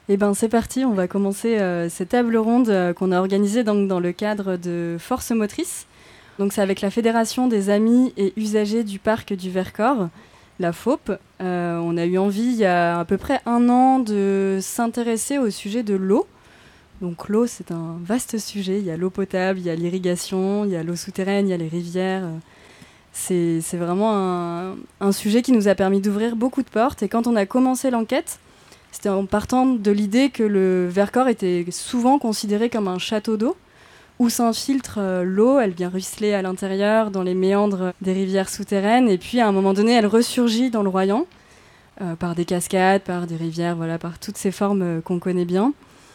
Eh ben c'est parti, on va commencer cette table ronde qu'on a organisée donc, dans le cadre de Force Motrice. Donc c'est avec la Fédération des amis et usagers du parc du Vercors, la FAUP. On a eu envie il y a à peu près 1 an de s'intéresser au sujet de l'eau. Donc l'eau c'est un vaste sujet, il y a l'eau potable, il y a l'irrigation, il y a l'eau souterraine, il y a les rivières. C'est vraiment un sujet qui nous a permis d'ouvrir beaucoup de portes. Et quand on a commencé l'enquête, c'était en partant de l'idée que le Vercors était souvent considéré comme un château d'eau, où s'infiltre l'eau, elle vient ruisseler à l'intérieur, dans les méandres des rivières souterraines, et puis à un moment donné, elle ressurgit dans le Royan, par des cascades, par des rivières, voilà, par toutes ces formes qu'on connaît bien.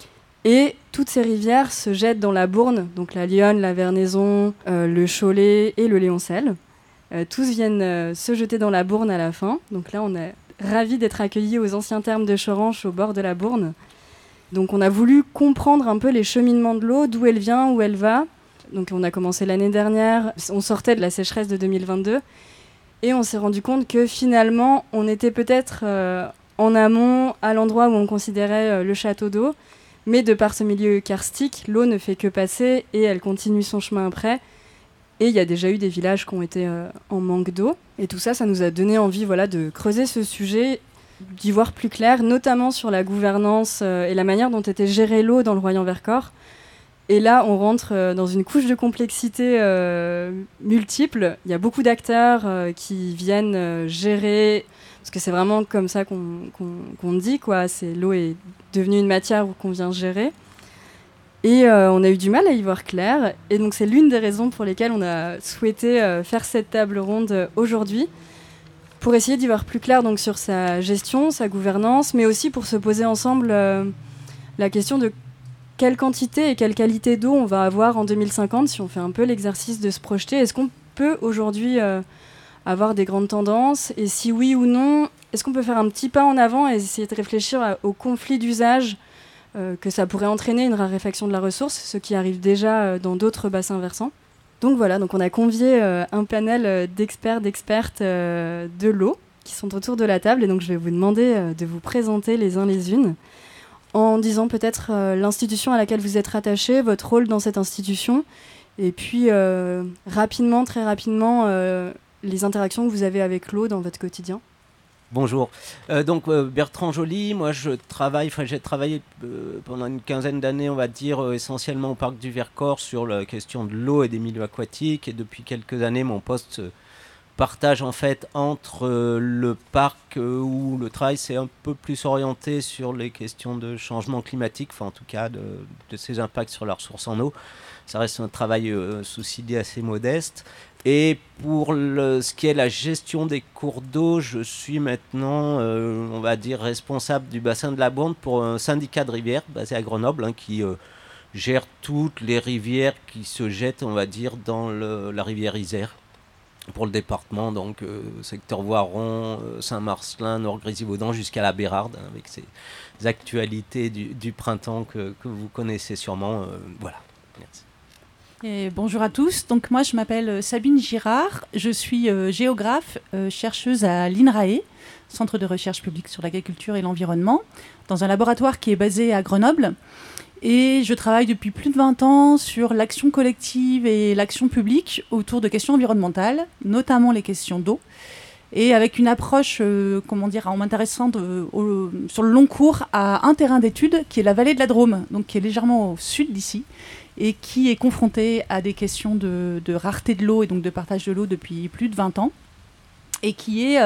Et toutes ces rivières se jettent dans la Bourne, donc la Lyonne, la Vernaison, le Cholet et le Léoncel. Tous viennent se jeter dans la Bourne à la fin, donc là on est ravis d'être accueillis aux anciens thermes de Choranche au bord de la Bourne. Donc on a voulu comprendre un peu les cheminements de l'eau, d'où elle vient, où elle va. Donc on a commencé l'année dernière, on sortait de la sécheresse de 2022 et on s'est rendu compte que finalement on était peut-être en amont, à l'endroit où on considérait le château d'eau, mais de par ce milieu karstique, l'eau ne fait que passer et elle continue son chemin après. Et il y a déjà eu des villages qui ont été en manque d'eau. Et tout ça, ça nous a donné envie de creuser ce sujet, d'y voir plus clair, notamment sur la gouvernance et la manière dont était gérée l'eau dans le Royan Vercors. Et là, on rentre dans une couche de complexité multiple. Il y a beaucoup d'acteurs qui viennent gérer, parce que c'est vraiment comme ça qu'on dit, quoi. L'eau est devenue une matière qu'on vient gérer. Et on a eu du mal à y voir clair. Et donc c'est l'une des raisons pour lesquelles on a souhaité faire cette table ronde aujourd'hui, pour essayer d'y voir plus clair donc, sur sa gestion, sa gouvernance, mais aussi pour se poser ensemble la question de quelle quantité et quelle qualité d'eau on va avoir en 2050, si on fait un peu l'exercice de se projeter. Est-ce qu'on peut aujourd'hui avoir des grandes tendances? Et si oui ou non, est-ce qu'on peut faire un petit pas en avant et essayer de réfléchir au conflit d'usage que ça pourrait entraîner une raréfaction de la ressource, ce qui arrive déjà dans d'autres bassins versants. Donc voilà, donc on a convié un panel d'expertes de l'eau qui sont autour de la table, et donc je vais vous demander de vous présenter les uns les unes en disant peut-être l'institution à laquelle vous êtes rattachés, votre rôle dans cette institution, et puis très rapidement, les interactions que vous avez avec l'eau dans votre quotidien. Bonjour. Bertrand Joly, moi j'ai travaillé pendant une quinzaine d'années, on va dire, essentiellement au parc du Vercors sur la question de l'eau et des milieux aquatiques. Et depuis quelques années, mon poste se partage en fait entre le parc où le travail s'est un peu plus orienté sur les questions de changement climatique, enfin en tout cas de ses impacts sur la ressource en eau. Ça reste un travail sous idée assez modeste. Et pour ce qui est la gestion des cours d'eau, je suis maintenant, on va dire, responsable du bassin de la Bourne pour un syndicat de rivières basé à Grenoble, qui gère toutes les rivières qui se jettent, on va dire, dans la rivière Isère. Pour le département, donc secteur Voiron, Saint-Marcelin, Nord-Grésivaudan jusqu'à la Bérarde, avec ces actualités du printemps que vous connaissez sûrement. Voilà, merci. Et bonjour à tous, donc moi je m'appelle Sabine Girard, je suis géographe, chercheuse à l'INRAE, Centre de recherche publique sur l'agriculture et l'environnement, dans un laboratoire qui est basé à Grenoble. Et je travaille depuis plus de 20 ans sur l'action collective et l'action publique autour de questions environnementales, notamment les questions d'eau, et avec une approche, en m'intéressant sur le long cours à un terrain d'études qui est la vallée de la Drôme, donc qui est légèrement au sud d'ici, et qui est confronté à des questions de rareté de l'eau et donc de partage de l'eau depuis plus de 20 ans, et qui est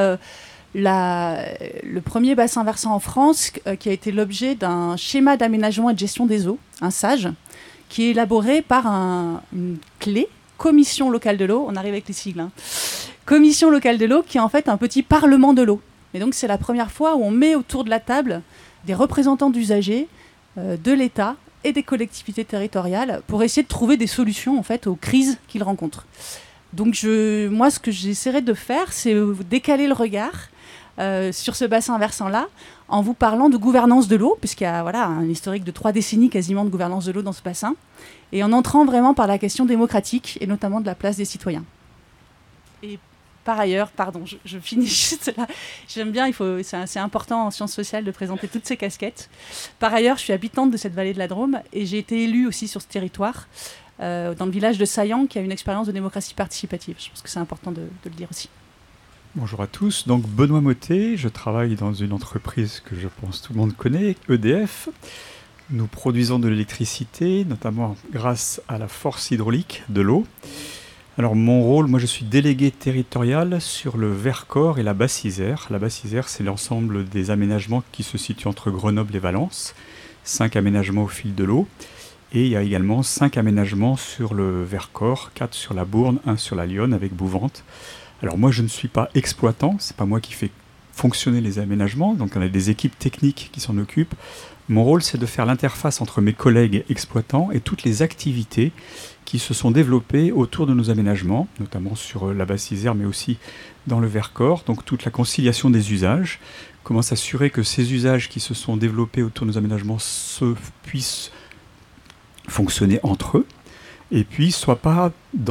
le premier bassin versant en France qui a été l'objet d'un schéma d'aménagement et de gestion des eaux, un SAGE, qui est élaboré par une clé, Commission locale de l'eau, on arrive avec les sigles, Commission locale de l'eau, qui est en fait un petit parlement de l'eau. Et donc c'est la première fois où on met autour de la table des représentants d'usagers, de l'État, et des collectivités territoriales pour essayer de trouver des solutions en fait aux crises qu'ils rencontrent. Donc moi ce que j'essaierai de faire, c'est décaler le regard sur ce bassin versant-là en vous parlant de gouvernance de l'eau, puisqu'il y a un historique de 3 décennies quasiment de gouvernance de l'eau dans ce bassin, et en entrant vraiment par la question démocratique et notamment de la place des citoyens. Et Par ailleurs, pardon, je finis juste là. J'aime bien, c'est important en sciences sociales de présenter toutes ces casquettes. Par ailleurs, je suis habitante de cette vallée de la Drôme et j'ai été élue aussi sur ce territoire, dans le village de Saillant, qui a une expérience de démocratie participative. Je pense que c'est important de le dire aussi. Bonjour à tous, donc Benoît Mottet, je travaille dans une entreprise que je pense tout le monde connaît, EDF. Nous produisons de l'électricité, notamment grâce à la force hydraulique de l'eau. Alors mon rôle, moi je suis délégué territorial sur le Vercors et la Basse-Isère. La Basse-Isère, c'est l'ensemble des aménagements qui se situent entre Grenoble et Valence. 5 aménagements au fil de l'eau. Et il y a également 5 aménagements sur le Vercors, 4 sur la Bourne, 1 sur la Lyonne avec Bouvante. Alors moi je ne suis pas exploitant, c'est pas moi qui fais fonctionner les aménagements, donc on a des équipes techniques qui s'en occupent. Mon rôle, c'est de faire l'interface entre mes collègues exploitants et toutes les activités qui se sont développées autour de nos aménagements, notamment sur la Basse-Isère, mais aussi dans le Vercors. Donc toute la conciliation des usages, comment s'assurer que ces usages qui se sont développés autour de nos aménagements puissent fonctionner entre eux, et puis soient pas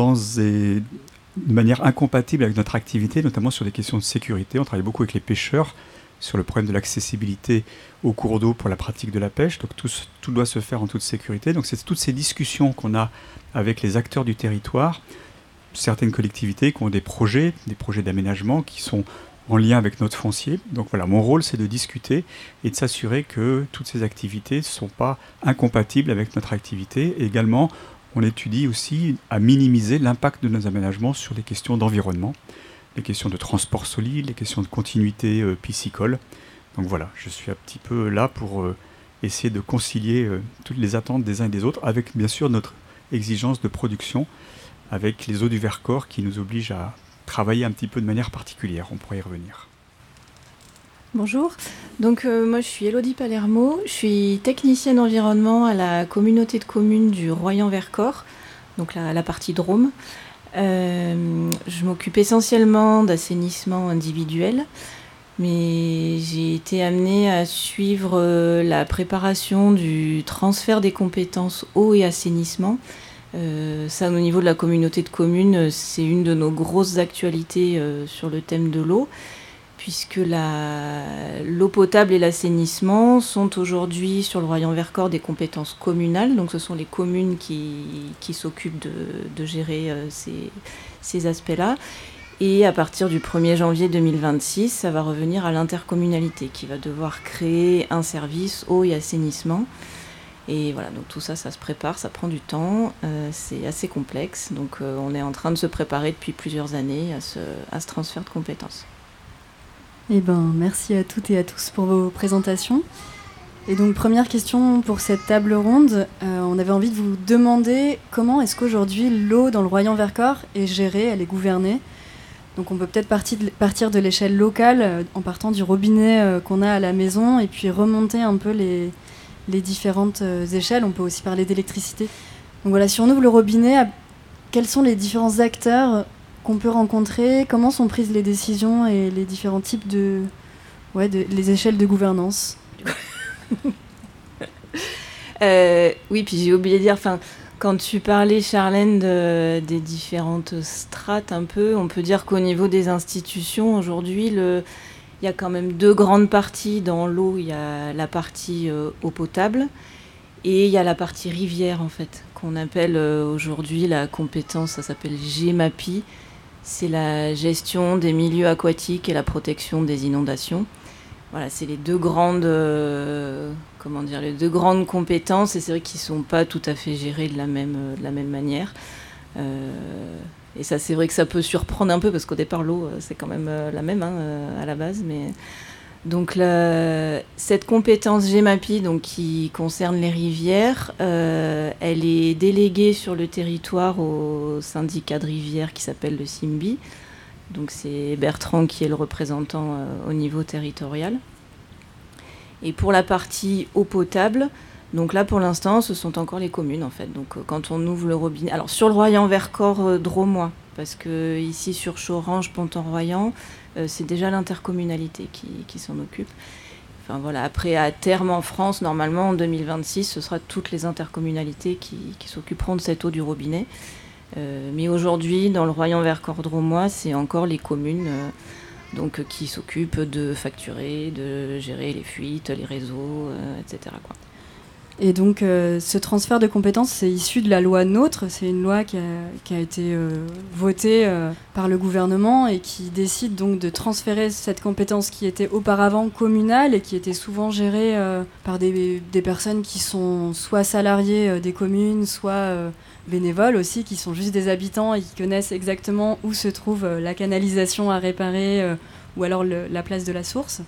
de manière incompatible avec notre activité, notamment sur des questions de sécurité. On travaille beaucoup avec les pêcheurs, sur le problème de l'accessibilité aux cours d'eau pour la pratique de la pêche. Donc tout doit se faire en toute sécurité. Donc c'est toutes ces discussions qu'on a avec les acteurs du territoire, certaines collectivités qui ont des projets d'aménagement qui sont en lien avec notre foncier. Donc voilà, mon rôle c'est de discuter et de s'assurer que toutes ces activités ne sont pas incompatibles avec notre activité. Et également, on étudie aussi à minimiser l'impact de nos aménagements sur les questions d'environnement, les questions de transport solide, les questions de continuité piscicole. Donc voilà, je suis un petit peu là pour essayer de concilier toutes les attentes des uns et des autres, avec bien sûr notre exigence de production, avec les eaux du Vercors qui nous obligent à travailler un petit peu de manière particulière. On pourrait y revenir. Bonjour, donc moi je suis Élodie Palermo, je suis technicienne environnement à la communauté de communes du Royan-Vercors, donc la partie Drôme. Je m'occupe essentiellement d'assainissement individuel, mais j'ai été amenée à suivre la préparation du transfert des compétences eau et assainissement. Ça, au niveau de la communauté de communes, c'est une de nos grosses actualités sur le thème de l'eau, puisque l'eau potable et l'assainissement sont aujourd'hui sur le Royan-Vercors des compétences communales. Donc ce sont les communes qui s'occupent de gérer ces aspects-là. Et à partir du 1er janvier 2026, ça va revenir à l'intercommunalité qui va devoir créer un service eau et assainissement. Et voilà, donc tout ça, ça se prépare, ça prend du temps, c'est assez complexe. Donc on est en train de se préparer depuis plusieurs années à ce transfert de compétences. Eh ben, merci à toutes et à tous pour vos présentations. Et donc, première question pour cette table ronde. On avait envie de vous demander comment est-ce qu'aujourd'hui l'eau dans le Royan-Vercors est gérée, elle est gouvernée. Donc, on peut peut-être partir de l'échelle locale en partant du robinet qu'on a à la maison et puis remonter un peu les différentes échelles. On peut aussi parler d'électricité. Donc voilà, si on ouvre le robinet, quels sont les différents acteurs qu'on peut rencontrer, comment sont prises les décisions et les différents types les échelles de gouvernance. Oui, puis j'ai oublié de dire, quand tu parlais, Charlène, des différentes strates un peu, on peut dire qu'au niveau des institutions, aujourd'hui, il y a quand même 2 grandes parties dans l'eau. Il y a la partie eau potable et il y a la partie rivière, en fait, qu'on appelle aujourd'hui la compétence, ça s'appelle GEMAPI. C'est la gestion des milieux aquatiques et la protection des inondations. Voilà, c'est les 2 grandes, les 2 grandes compétences, et c'est vrai qu'ils ne sont pas tout à fait gérés de la même manière. Et ça, c'est vrai que ça peut surprendre un peu, parce qu'au départ, l'eau, c'est quand même la même à la base. Mais donc cette compétence GEMAPI, donc, qui concerne les rivières, elle est déléguée sur le territoire au syndicat de rivières qui s'appelle le SIMBI. Donc c'est Bertrand qui est le représentant au niveau territorial. Et pour la partie eau potable, donc là pour l'instant ce sont encore les communes en fait. Donc quand on ouvre le robinet, alors sur le Royan-Vercors drômois, parce que ici sur Chorange, Ponton-Royan, c'est déjà l'intercommunalité qui s'en occupe. Enfin voilà, après à terme en France, normalement en 2026, ce sera toutes les intercommunalités qui s'occuperont de cette eau du robinet. Mais aujourd'hui, dans le Royan Vercors Drômois, c'est encore les communes donc, qui s'occupent de facturer, de gérer les fuites, les réseaux, etc. quoi. Et donc, ce transfert de compétences, c'est issu de la loi NOTRe. C'est une loi qui a été votée par le gouvernement et qui décide donc de transférer cette compétence qui était auparavant communale et qui était souvent gérée par des personnes qui sont soit salariées des communes, soit bénévoles aussi, qui sont juste des habitants et qui connaissent exactement où se trouve la canalisation à réparer ou alors la place de la source.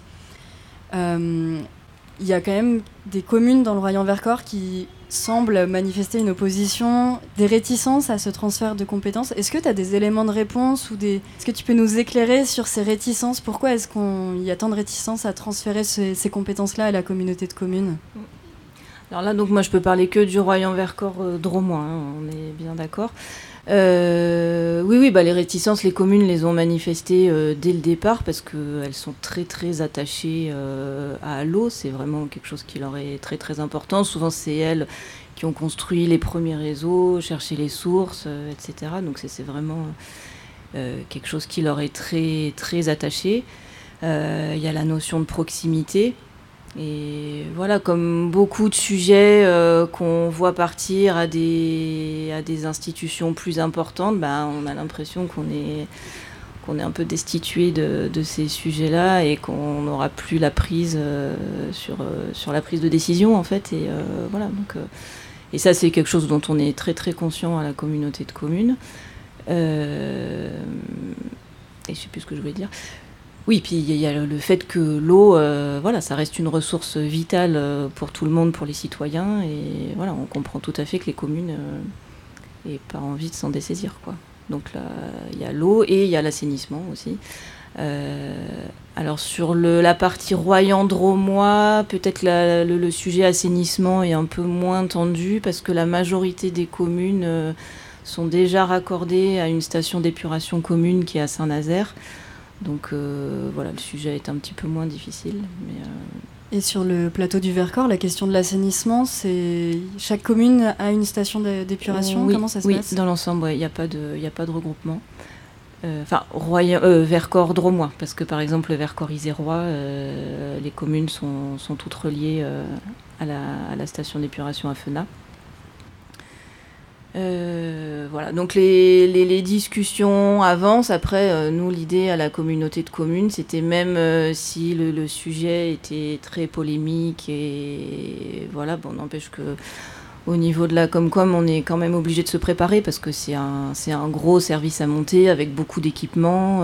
Il y a quand même des communes dans le Royan Vercors qui semblent manifester une opposition, des réticences à ce transfert de compétences. Est-ce que tu as des éléments de réponse est-ce que tu peux nous éclairer sur ces réticences ? Pourquoi est-ce qu'il y a tant de réticences à transférer ces compétences-là à la communauté de communes ? Alors là, donc moi, je peux parler que du Royan Vercors Drômois, on est bien d'accord. Oui, les réticences, les communes les ont manifestées dès le départ parce qu'elles sont très très attachées à l'eau. C'est vraiment quelque chose qui leur est très très important. Souvent, c'est elles qui ont construit les premiers réseaux, cherché les sources, etc. Donc c'est vraiment quelque chose qui leur est très très attaché. Il y a la notion de proximité. Et voilà, comme beaucoup de sujets qu'on voit partir à des institutions plus importantes, on a l'impression qu'on est un peu destitué de ces sujets-là et qu'on n'aura plus la prise sur la prise de décision en fait. Et voilà, donc, et ça c'est quelque chose dont on est très très conscient à la communauté de communes. Et je ne sais plus ce que je voulais dire. Oui, puis il y a le fait que l'eau, ça reste une ressource vitale pour tout le monde, pour les citoyens. Et voilà, on comprend tout à fait que les communes n'aient pas envie de s'en dessaisir, quoi. Donc là, il y a l'eau et il y a l'assainissement aussi. Alors sur la partie Royan Drômois, peut-être le sujet assainissement est un peu moins tendu parce que la majorité des communes sont déjà raccordées à une station d'épuration commune qui est à Saint-Nazaire. Donc le sujet est un petit peu moins difficile. Et sur le plateau du Vercors, la question de l'assainissement, c'est chaque commune a une station d'épuration. Oui, comment ça se passe ? Oui, dans l'ensemble, il n'y a pas de regroupement. Vercors Drômois, parce que par exemple le Vercors isérois, les communes sont toutes reliées à la station d'épuration à Fenat. Donc les discussions avancent. Après, nous, l'idée à la communauté de communes, c'était même si le sujet était très polémique et n'empêche que au niveau de la Comcom, on est quand même obligé de se préparer parce que c'est un gros service à monter avec beaucoup d'équipements.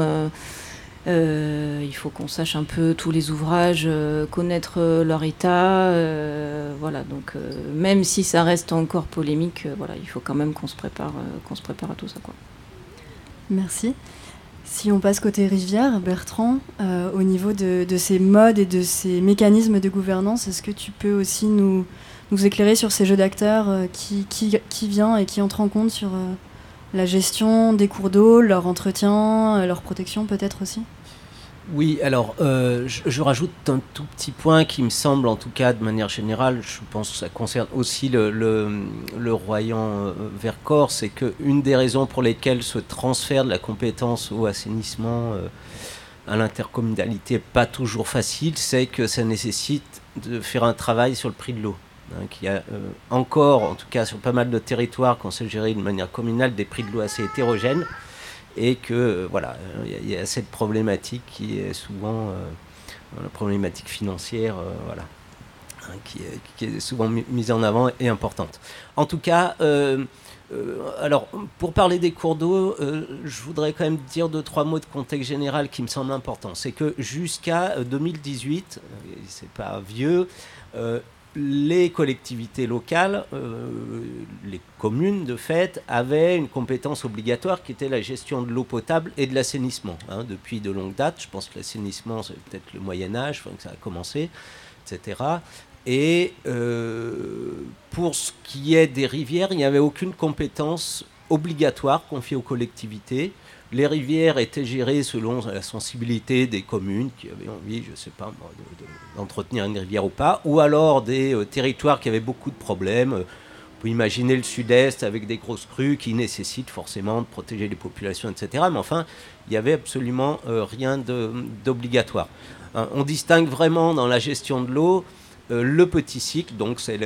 Il faut qu'on sache un peu tous les ouvrages, connaître leur état. Donc même si ça reste encore polémique, il faut quand même qu'on se prépare à tout ça, quoi. Merci. Si on passe côté rivière, Bertrand, au niveau de ces modes et de ces mécanismes de gouvernance, est-ce que tu peux aussi nous éclairer sur ces jeux d'acteurs qui vient et qui entre en compte sur la gestion des cours d'eau, leur entretien, leur protection peut-être aussi ? Oui, alors je rajoute un tout petit point qui me semble, en tout cas de manière générale, je pense que ça concerne aussi le Royan Vercors, c'est qu'une des raisons pour lesquelles ce transfert de la compétence au assainissement à l'intercommunalité n'est pas toujours facile, c'est que ça nécessite de faire un travail sur le prix de l'eau. Qui a encore, en tout cas sur pas mal de territoires, qu'on sait gérer de manière communale, des prix de l'eau assez hétérogènes. Et que il y a cette problématique qui est souvent la problématique financière, qui est souvent mise en avant et importante. En tout cas, alors pour parler des cours d'eau, je voudrais quand même dire 2-3 mots de contexte général qui me semblent importants. C'est que jusqu'à 2018, c'est pas vieux. Les collectivités locales, les communes de fait, avaient une compétence obligatoire qui était la gestion de l'eau potable et de l'assainissement. Depuis de longues dates, je pense que l'assainissement, c'est peut-être le Moyen-Âge, que ça a commencé, etc. Et pour ce qui est des rivières, il n'y avait aucune compétence obligatoire confiée aux collectivités. Les rivières étaient gérées selon la sensibilité des communes qui avaient envie, je ne sais pas, d'entretenir une rivière ou pas, ou alors des territoires qui avaient beaucoup de problèmes. On peut imaginer le sud-est avec des grosses crues qui nécessitent forcément de protéger les populations, etc. Mais enfin, il n'y avait absolument rien d'obligatoire. On distingue vraiment dans la gestion de l'eau le petit cycle, donc c'est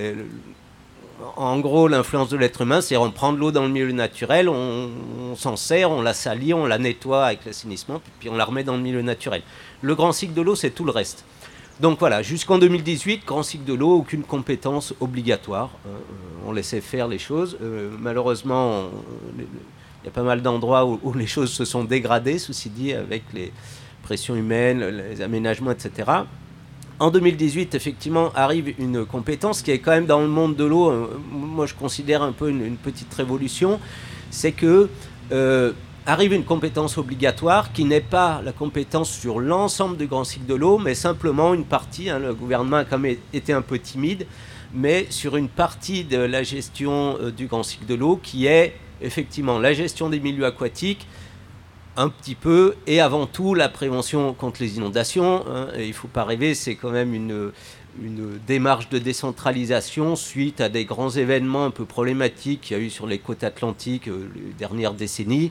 en gros l'influence de l'être humain, c'est-à-dire on prend de l'eau dans le milieu naturel, on s'en sert, on la salit, on la nettoie avec l'assainissement, puis on la remet dans le milieu naturel. Le grand cycle de l'eau, c'est tout le reste. Donc voilà, jusqu'en 2018, grand cycle de l'eau, aucune compétence obligatoire. On laissait faire les choses. Malheureusement, il y a pas mal d'endroits où les choses se sont dégradées, ceci dit, avec les pressions humaines, les aménagements, etc. En 2018, effectivement, arrive une compétence qui est quand même dans le monde de l'eau, moi je considère un peu une petite révolution, c'est que arrive une compétence obligatoire qui n'est pas la compétence sur l'ensemble du grand cycle de l'eau, mais simplement une partie, le gouvernement a quand même été un peu timide, mais sur une partie de la gestion du grand cycle de l'eau qui est effectivement la gestion des milieux aquatiques, un petit peu, et avant tout la prévention contre les inondations. Et il ne faut pas rêver, c'est quand même une démarche de décentralisation suite à des grands événements un peu problématiques qu'il y a eu sur les côtes atlantiques les dernières décennies.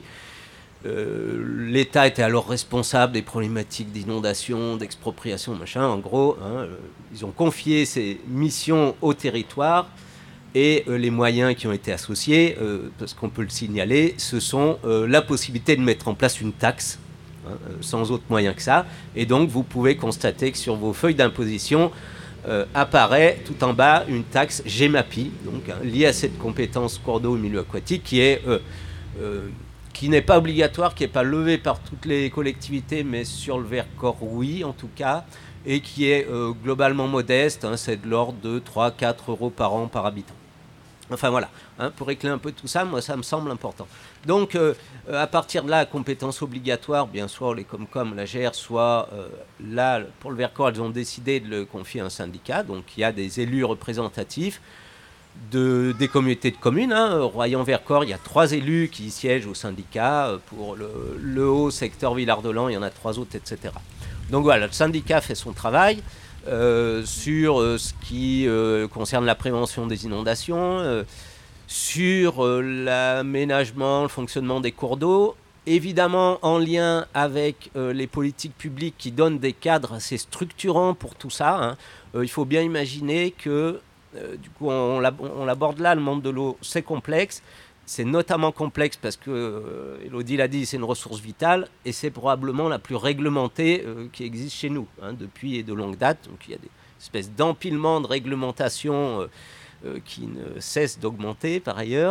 L'État était alors responsable des problématiques d'inondation, d'expropriation, machin. En gros, ils ont confié ces missions au territoire et les moyens qui ont été associés, parce qu'on peut le signaler, ce sont la possibilité de mettre en place une taxe, sans autre moyen que ça. Et donc, vous pouvez constater que sur vos feuilles d'imposition apparaît tout en bas une taxe GEMAPI, donc liée à cette compétence cours d'eau et milieu aquatique, qui n'est pas obligatoire, qui n'est pas levée par toutes les collectivités, mais sur le Vercors, oui, en tout cas, et qui est globalement modeste, c'est de l'ordre de 3-4 euros par an par habitant. Enfin voilà, pour éclairer un peu tout ça, moi ça me semble important. Donc à partir de là, compétence obligatoire, bien soit les Comcom la gèrent, soit là, pour le Vercors, elles ont décidé de le confier à un syndicat, donc il y a des élus représentatifs des communautés de communes. Royan-Vercors, il y a 3 élus qui siègent au syndicat. Pour le haut secteur Villard-de-Lans, il y en a 3 autres, etc. Donc voilà, le syndicat fait son travail sur ce qui concerne la prévention des inondations, sur l'aménagement, le fonctionnement des cours d'eau, évidemment en lien avec les politiques publiques qui donnent des cadres assez structurants pour tout ça. Il faut bien imaginer que du coup, on l'aborde là, le monde de l'eau, c'est complexe. C'est notamment complexe parce que, Élodie l'a dit, c'est une ressource vitale et c'est probablement la plus réglementée qui existe chez nous depuis de longue date. Donc il y a des espèces d'empilement de réglementation qui ne cessent d'augmenter par ailleurs.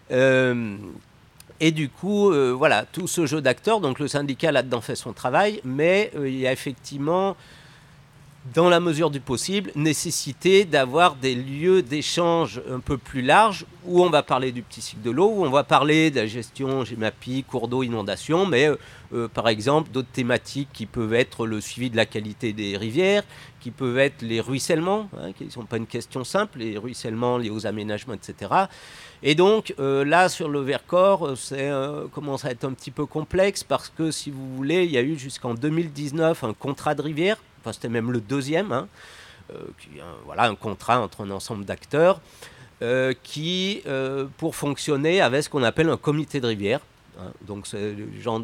Et du coup, voilà, tout ce jeu d'acteurs, donc le syndicat là-dedans fait son travail, mais il y a effectivement, dans la mesure du possible, nécessité d'avoir des lieux d'échange un peu plus larges où on va parler du petit cycle de l'eau, où on va parler de la gestion GEMAPI, cours d'eau, inondation, mais par exemple d'autres thématiques qui peuvent être le suivi de la qualité des rivières, qui peuvent être les ruissellements, qui ne sont pas une question simple, les ruissellements liés aux aménagements, etc. Et donc là, sur le Vercors, c'est commence à être un petit peu complexe parce que, si vous voulez, il y a eu jusqu'en 2019 un contrat de rivière. Enfin, c'était même le deuxième, voilà, un contrat entre un ensemble d'acteurs qui, pour fonctionner, avait ce qu'on appelle un comité de rivière. Donc, c'est le genre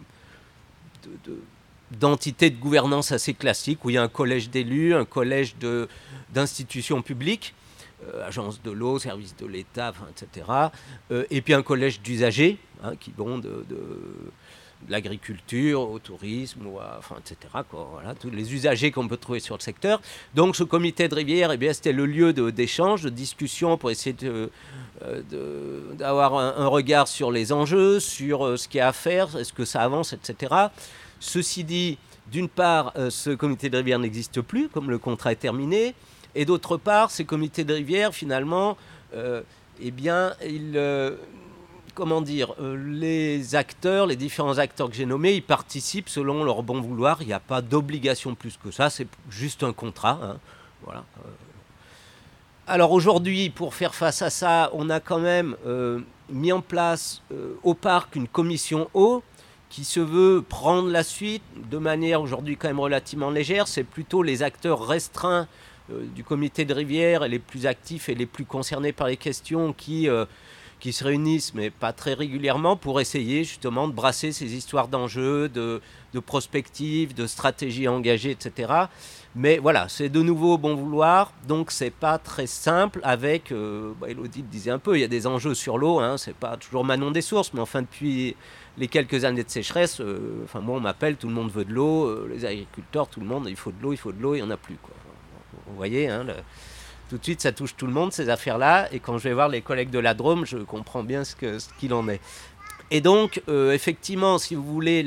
d'entité de gouvernance assez classique où il y a un collège d'élus, un collège d'institutions publiques, agences de l'eau, services de l'État, etc. Et puis un collège d'usagers qui vont de l'agriculture, au tourisme, etc. Voilà, tous les usagers qu'on peut trouver sur le secteur. Donc ce comité de rivière, c'était le lieu d'échange, de discussion pour essayer d'avoir un regard sur les enjeux, sur ce qu'il y a à faire, est-ce que ça avance, etc. Ceci dit, d'une part, ce comité de rivière n'existe plus, comme le contrat est terminé, et d'autre part, ces comités de rivière, finalement, les acteurs, les différents acteurs que j'ai nommés, ils participent selon leur bon vouloir. Il n'y a pas d'obligation plus que ça, c'est juste un contrat. Voilà. Alors aujourd'hui, pour faire face à ça, on a quand même mis en place au parc une commission eau qui se veut prendre la suite de manière aujourd'hui quand même relativement légère. C'est plutôt les acteurs restreints du comité de rivière, les plus actifs et les plus concernés par les questions qui se réunissent, mais pas très régulièrement, pour essayer justement de brasser ces histoires d'enjeux, de prospective, de stratégie engagée, etc. Mais voilà, c'est de nouveau au bon vouloir, donc c'est pas très simple avec, Élodie le disait un peu, il y a des enjeux sur l'eau, hein, c'est pas toujours Manon des sources, mais enfin depuis les quelques années de sécheresse, moi on m'appelle, tout le monde veut de l'eau, les agriculteurs, tout le monde, il faut de l'eau, il n'y en a plus, quoi. Vous voyez, hein, tout de suite ça touche tout le monde ces affaires-là, et quand je vais voir les collègues de la Drôme, je comprends bien ce qu'il en est. Et donc, effectivement, si vous voulez,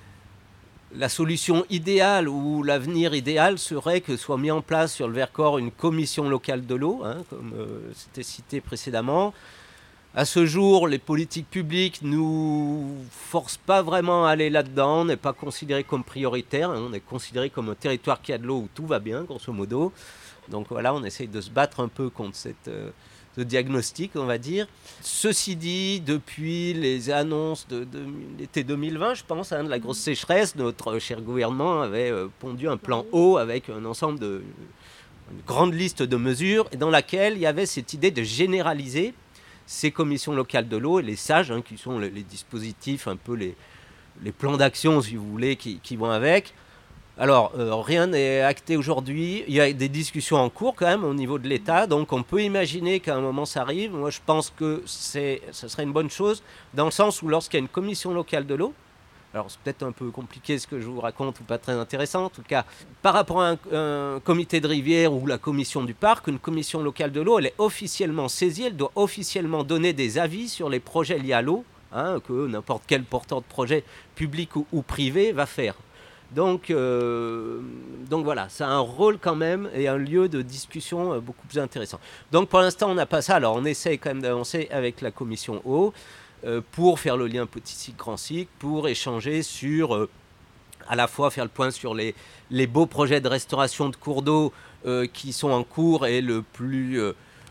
la solution idéale ou l'avenir idéal serait que soit mis en place sur le Vercors une commission locale de l'eau, hein, comme c'était cité précédemment. À ce jour, les politiques publiques nous forcent pas vraiment à aller là-dedans, on n'est pas considéré comme prioritaire, hein, on est considéré comme un territoire qui a de l'eau où tout va bien, grosso modo. Donc voilà, on essaye de se battre un peu contre ce diagnostic, on va dire. Ceci dit, depuis les annonces de l'été 2020, je pense, de la grosse sécheresse, notre cher gouvernement avait pondu un plan eau avec un ensemble une grande liste de mesures, et dans laquelle il y avait cette idée de généraliser ces commissions locales de l'eau et les SAGE, qui sont les dispositifs, un peu les plans d'action, si vous voulez, qui vont avec. Alors, rien n'est acté aujourd'hui. Il y a des discussions en cours quand même au niveau de l'État. Donc, on peut imaginer qu'à un moment, ça arrive. Moi, je pense que ce serait une bonne chose dans le sens où lorsqu'il y a une commission locale de l'eau, alors c'est peut-être un peu compliqué ce que je vous raconte ou pas très intéressant. En tout cas, par rapport à un comité de rivière ou la commission du parc, une commission locale de l'eau, elle est officiellement saisie. Elle doit officiellement donner des avis sur les projets liés à l'eau, que n'importe quel porteur de projet public ou privé va faire. Donc voilà, ça a un rôle quand même et un lieu de discussion beaucoup plus intéressant. Donc pour l'instant, on n'a pas ça. Alors on essaie quand même d'avancer avec la commission eau pour faire le lien petit cycle, grand cycle, pour échanger sur, à la fois faire le point sur les beaux projets de restauration de cours d'eau qui sont en cours et le plus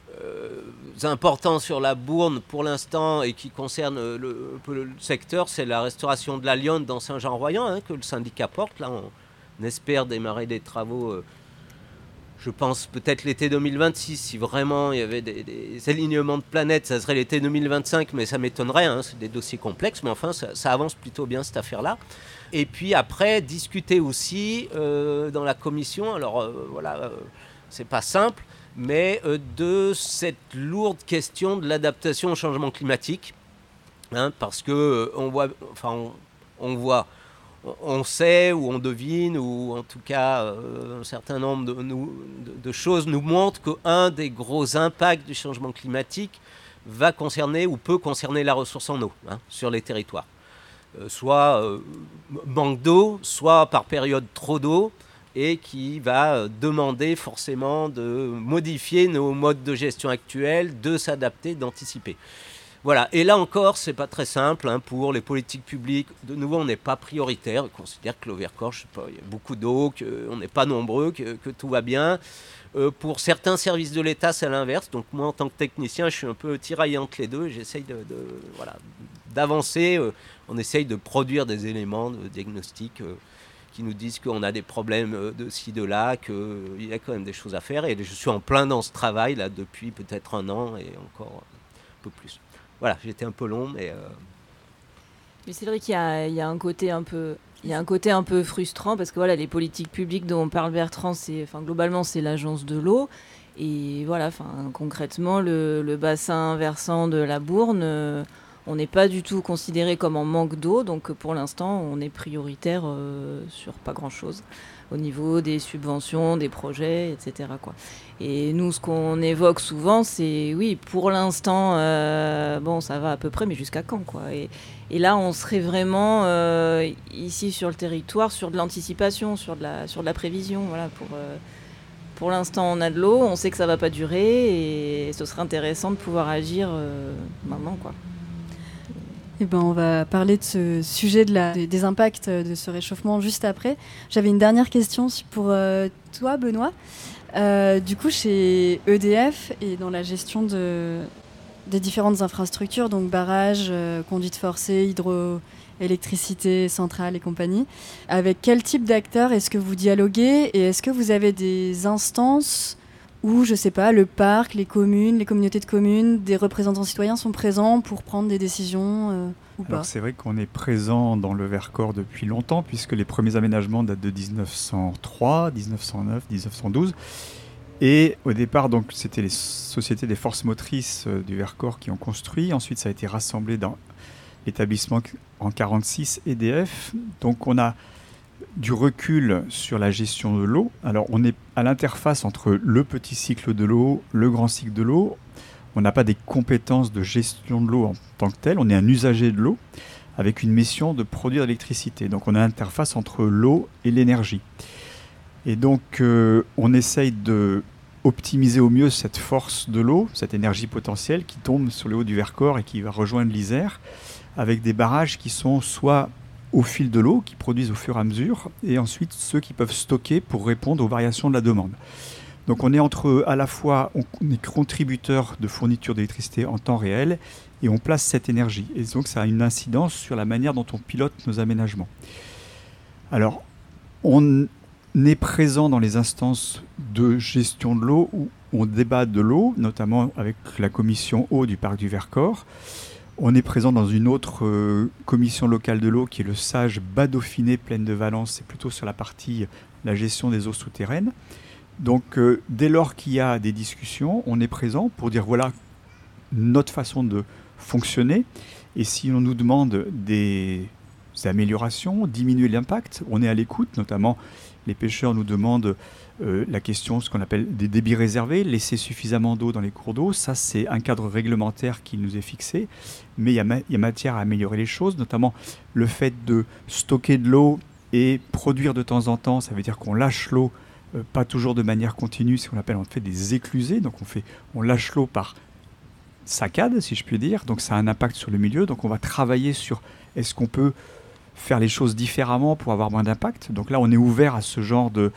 important sur la Bourne pour l'instant et qui concerne le secteur, c'est la restauration de la Lionne dans Saint-Jean-Royan, que le syndicat porte. Là, on espère démarrer des travaux, je pense peut-être l'été 2026. Si vraiment il y avait des alignements de planètes, ça serait l'été 2025, mais ça m'étonnerait, c'est des dossiers complexes, mais enfin ça avance plutôt bien cette affaire-là. Et puis après, discuter aussi dans la commission, alors c'est pas simple, mais de cette lourde question de l'adaptation au changement climatique, parce que on sait ou on devine, ou en tout cas un certain nombre de choses nous montrent qu'un des gros impacts du changement climatique va concerner ou peut concerner la ressource en eau sur les territoires. Soit manque d'eau, soit par période trop d'eau, et qui va demander forcément de modifier nos modes de gestion actuels, de s'adapter, d'anticiper. Voilà, et là encore, c'est pas très simple pour les politiques publiques. De nouveau, on n'est pas prioritaire, on considère que le Vercors, je sais pas, il y a beaucoup d'eau, qu'on n'est pas nombreux, que tout va bien. Pour certains services de l'État, c'est l'inverse. Donc moi, en tant que technicien, je suis un peu tiraillé entre les deux, et j'essaye d'avancer. On essaye de produire des éléments de diagnostic qui nous disent qu'on a des problèmes de ci, de là, qu'il y a quand même des choses à faire. Et je suis en plein dans ce travail là depuis peut-être 1 an et encore un peu plus. Voilà, j'étais un peu long, mais... Mais c'est vrai qu'il y a un côté un peu frustrant, parce que voilà, les politiques publiques dont on parle, Bertrand, globalement, c'est l'agence de l'eau. Et voilà, concrètement, le bassin versant de la Bourne... on n'est pas du tout considéré comme en manque d'eau, donc pour l'instant, on est prioritaire sur pas grand-chose au niveau des subventions, des projets, etc. Et nous, ce qu'on évoque souvent, c'est oui, pour l'instant, ça va à peu près, mais jusqu'à quand, Et là, on serait vraiment ici sur le territoire, sur de l'anticipation, sur de la prévision, voilà, pour l'instant, on a de l'eau, on sait que ça va pas durer, et ce serait intéressant de pouvoir agir maintenant, on va parler de ce sujet des impacts de ce réchauffement juste après. J'avais une dernière question pour toi, Benoît. Du coup, chez EDF et dans la gestion des différentes infrastructures, donc barrages, conduites forcées, hydroélectricité, centrales et compagnie, avec quel type d'acteurs est-ce que vous dialoguez et est-ce que vous avez des instances où, je sais pas, le parc, les communes, les communautés de communes, des représentants citoyens sont présents pour prendre des décisions ou pas? Alors c'est vrai qu'on est présent dans le Vercors depuis longtemps, puisque les premiers aménagements datent de 1903, 1909, 1912. Et au départ, donc, c'était les sociétés des forces motrices du Vercors qui ont construit. Ensuite, ça a été rassemblé dans l'établissement en 1946, EDF. Donc on a du recul sur la gestion de l'eau. Alors on est à l'interface entre le petit cycle de l'eau, le grand cycle de l'eau. On n'a pas des compétences de gestion de l'eau en tant que telle. On est un usager de l'eau avec une mission de produire de l'électricité. Donc on a l'interface entre l'eau et l'énergie. Et donc on essaye de optimiser au mieux cette force de l'eau, cette énergie potentielle qui tombe sur les hauts du Vercors et qui va rejoindre l'Isère, avec des barrages qui sont soit au fil de l'eau, qui produisent au fur et à mesure, et ensuite ceux qui peuvent stocker pour répondre aux variations de la demande. Donc on est à la fois, on est contributeur de fourniture d'électricité en temps réel, et on place cette énergie. Et donc ça a une incidence sur la manière dont on pilote nos aménagements. Alors, on est présent dans les instances de gestion de l'eau, où on débat de l'eau, notamment avec la commission eau du parc du Vercors. On est présent dans une autre commission locale de l'eau qui est le SAGE Bas-Dauphiné Plaine de Valence. C'est plutôt sur la partie la gestion des eaux souterraines. Donc dès lors qu'il y a des discussions, on est présent pour dire voilà notre façon de fonctionner. Et si on nous demande des améliorations, diminuer l'impact, on est à l'écoute. Notamment les pêcheurs nous demandent la question, ce qu'on appelle des débits réservés, laisser suffisamment d'eau dans les cours d'eau. Ça, c'est un cadre réglementaire qui nous est fixé. Mais il y a matière à améliorer les choses, notamment le fait de stocker de l'eau et produire de temps en temps. Ça veut dire qu'on lâche l'eau, pas toujours de manière continue, c'est ce qu'on appelle en fait des éclusées. Donc on lâche l'eau par saccade, si je puis dire. Donc ça a un impact sur le milieu. Donc on va travailler sur est-ce qu'on peut faire les choses différemment pour avoir moins d'impact. Donc là, on est ouvert à ce genre de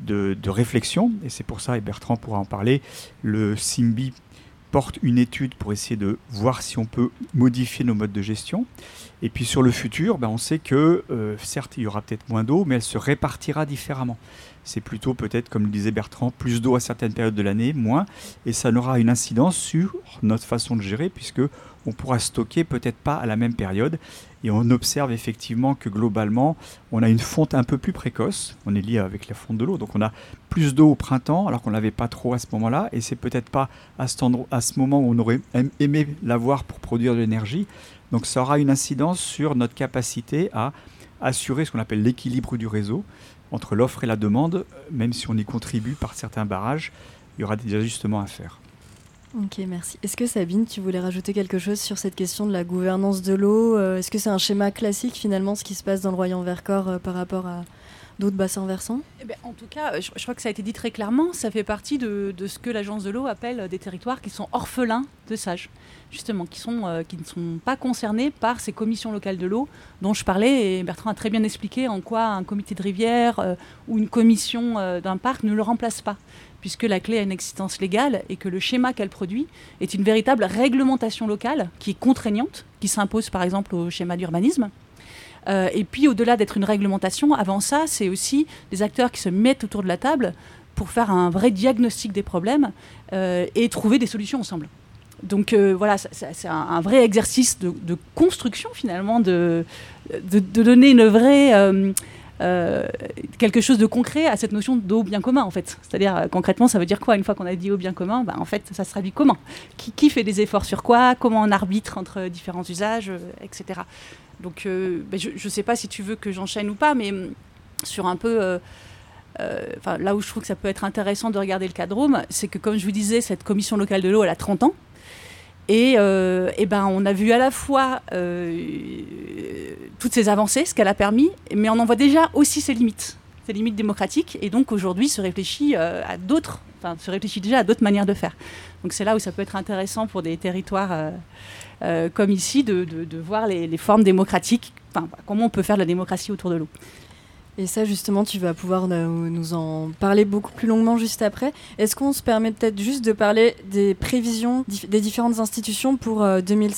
réflexion, et c'est pour ça, et Bertrand pourra en parler, le CIMBI porte une étude pour essayer de voir si on peut modifier nos modes de gestion. Et puis sur le futur, on sait que certes il y aura peut-être moins d'eau, mais elle se répartira différemment. C'est plutôt peut-être, comme le disait Bertrand, plus d'eau à certaines périodes de l'année, moins, et ça aura une incidence sur notre façon de gérer, puisque on pourra stocker peut-être pas à la même période. Et on observe effectivement que globalement, on a une fonte un peu plus précoce. On est lié avec la fonte de l'eau. Donc on a plus d'eau au printemps, alors qu'on ne l'avait pas trop à ce moment-là. Et c'est peut-être pas à ce moment où on aurait aimé l'avoir pour produire de l'énergie. Donc ça aura une incidence sur notre capacité à assurer ce qu'on appelle l'équilibre du réseau entre l'offre et la demande. Même si on y contribue par certains barrages, il y aura des ajustements à faire. Ok, merci. Est-ce que Sabine, tu voulais rajouter quelque chose sur cette question de la gouvernance de l'eau? Est-ce que c'est un schéma classique finalement ce qui se passe dans le Royan Vercors par rapport à d'autres bassins versants? En tout cas, je crois que ça a été dit très clairement, ça fait partie de ce que l'Agence de l'eau appelle des territoires qui sont orphelins de SAGE, justement, qui ne sont pas concernés par ces commissions locales de l'eau dont je parlais, et Bertrand a très bien expliqué en quoi un comité de rivière ou une commission d'un parc ne le remplace pas, puisque la clé a une existence légale et que le schéma qu'elle produit est une véritable réglementation locale qui est contraignante, qui s'impose par exemple au schéma d'urbanisme. Et puis au-delà d'être une réglementation, avant ça, c'est aussi des acteurs qui se mettent autour de la table pour faire un vrai diagnostic des problèmes et trouver des solutions ensemble. Donc voilà, c'est un vrai exercice de construction finalement, de donner une vraie... quelque chose de concret à cette notion d'eau bien commun en fait. C'est-à-dire concrètement ça veut dire quoi une fois qu'on a dit eau bien commun? En fait ça se traduit comment? Qui fait des efforts sur quoi? Comment on arbitre entre différents usages, etc. Donc je ne sais pas si tu veux que j'enchaîne ou pas, mais sur un peu là où je trouve que ça peut être intéressant de regarder le cas de Drôme, c'est que comme je vous disais, cette commission locale de l'eau elle a 30 ans. Et on a vu à la fois toutes ces avancées, ce qu'elle a permis, mais on en voit déjà aussi ses limites démocratiques. Et donc aujourd'hui se réfléchit déjà à d'autres manières de faire. Donc c'est là où ça peut être intéressant pour des territoires comme ici de voir les formes démocratiques, comment on peut faire de la démocratie autour de l'eau. Et ça, justement, tu vas pouvoir nous en parler beaucoup plus longuement juste après. Est-ce qu'on se permet peut-être juste de parler des prévisions des différentes institutions pour 2050 ?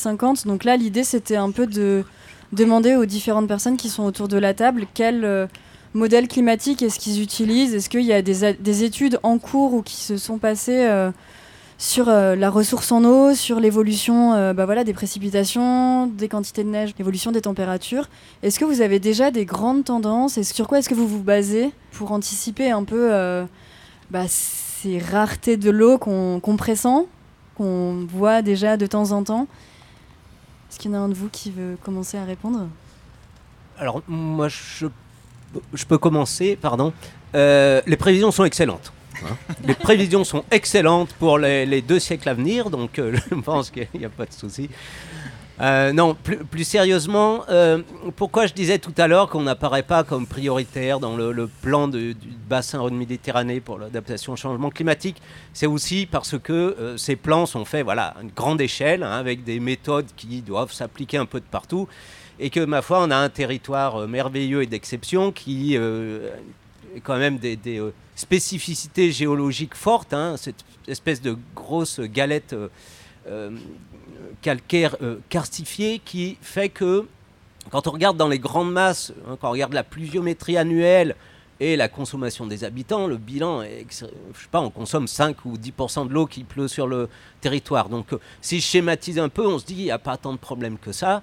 Donc là, l'idée, c'était un peu de demander aux différentes personnes qui sont autour de la table quelles modèle climatique est-ce qu'ils utilisent? Est-ce qu'il y a des études en cours ou qui se sont passées sur la ressource en eau, sur l'évolution des précipitations, des quantités de neige, l'évolution des températures? Est-ce que vous avez déjà des grandes tendances et sur quoi est-ce que vous vous basez pour anticiper un peu ces raretés de l'eau qu'on pressent, qu'on voit déjà de temps en temps? Est-ce qu'il y en a un de vous qui veut commencer à répondre? Alors, moi, je peux commencer, pardon. Les prévisions sont excellentes. Les prévisions sont excellentes pour les 2 siècles à venir, donc je pense qu'il n'y a pas de souci. Non, plus sérieusement, pourquoi je disais tout à l'heure qu'on n'apparaît pas comme prioritaire dans le plan du bassin Rhône-Méditerranée pour l'adaptation au changement climatique, c'est aussi parce que ces plans sont faits à une grande échelle, avec des méthodes qui doivent s'appliquer un peu de partout, et que, ma foi, on a un territoire merveilleux et d'exception qui quand même des spécificités géologiques fortes, cette espèce de grosse galette calcaire karstifiée qui fait que quand on regarde dans les grandes masses, quand on regarde la pluviométrie annuelle et la consommation des habitants, le bilan est, je sais pas, on consomme 5 ou 10% de l'eau qui pleut sur le territoire. Donc si je schématise un peu, on se dit qu'il n'y a pas tant de problèmes que ça.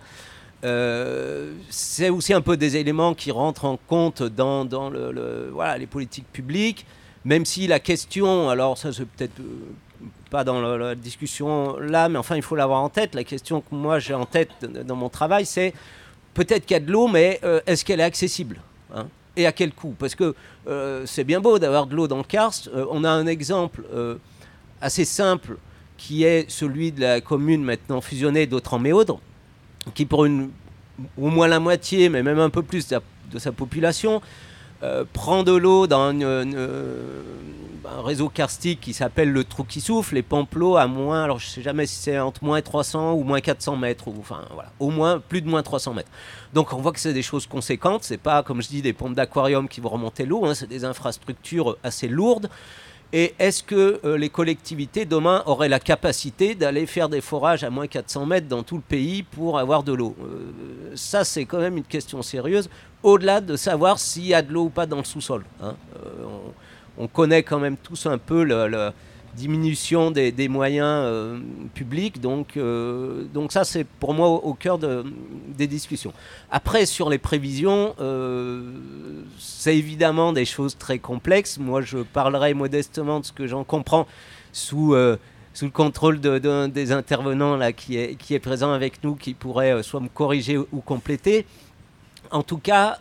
C'est aussi un peu des éléments qui rentrent en compte dans les politiques publiques, même si la question, alors ça c'est peut-être pas dans la discussion là, mais enfin il faut l'avoir en tête. La question que moi j'ai en tête dans mon travail, c'est peut-être qu'il y a de l'eau, mais est-ce qu'elle est accessible, et à quel coût? Parce que c'est bien beau d'avoir de l'eau dans le karst. On a un exemple assez simple qui est celui de la commune maintenant fusionnée d'Autran-Méaudre, qui pour au moins la moitié, mais même un peu plus de sa population, prend de l'eau dans un réseau karstique qui s'appelle le Trou qui souffle, les Pamplots à moins, alors je ne sais jamais si c'est entre moins 300 ou moins 400 mètres, au moins plus de moins 300 mètres. Donc on voit que c'est des choses conséquentes, c'est pas comme je dis des pompes d'aquarium qui vont remonter l'eau, c'est des infrastructures assez lourdes. Et est-ce que les collectivités demain auraient la capacité d'aller faire des forages à moins 400 mètres dans tout le pays pour avoir de l'eau? Ça, c'est quand même une question sérieuse, au-delà de savoir s'il y a de l'eau ou pas dans le sous-sol. On connaît quand même tous un peu la diminution des moyens publics, donc ça, c'est pour moi au cœur des discussions. Après, sur les prévisions, c'est évidemment des choses très complexes. Moi, je parlerai modestement de ce que j'en comprends sous le contrôle d'un des intervenants là, qui est présent avec nous, qui pourrait soit me corriger ou compléter. En tout cas,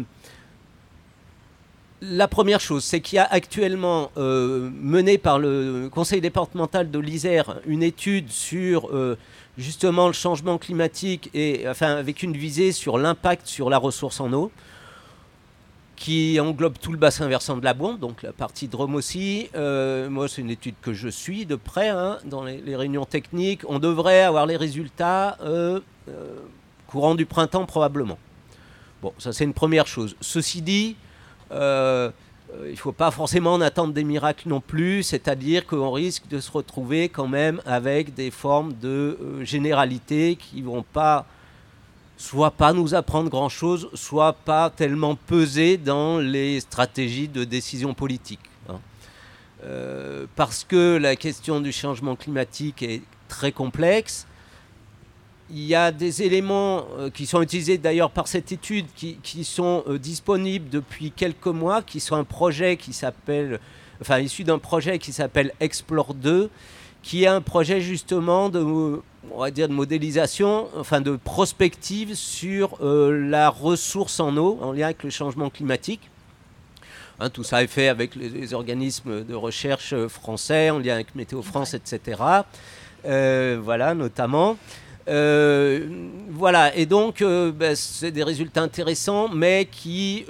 la première chose, c'est qu'il y a actuellement mené par le conseil départemental de l'Isère une étude sur justement le changement climatique, avec une visée sur l'impact sur la ressource en eau, qui englobe tout le bassin versant de la Bourne, donc la partie Drôme aussi. Moi, c'est une étude que je suis de près dans les réunions techniques. On devrait avoir les résultats courant du printemps probablement. Bon, ça c'est une première chose. Ceci dit, il ne faut pas forcément en attendre des miracles non plus, c'est-à-dire qu'on risque de se retrouver quand même avec des formes de généralité qui ne vont pas, soit pas nous apprendre grand-chose, soit pas tellement peser dans les stratégies de décision politique. Parce que la question du changement climatique est très complexe. Il y a des éléments qui sont utilisés d'ailleurs par cette étude qui sont disponibles depuis quelques mois, qui sont issus d'un projet qui s'appelle Explore 2, qui est un projet justement de modélisation, de prospective sur la ressource en eau en lien avec le changement climatique. Tout ça est fait avec les organismes de recherche français, en lien avec Météo France, etc. Notamment. Et donc c'est des résultats intéressants, mais qui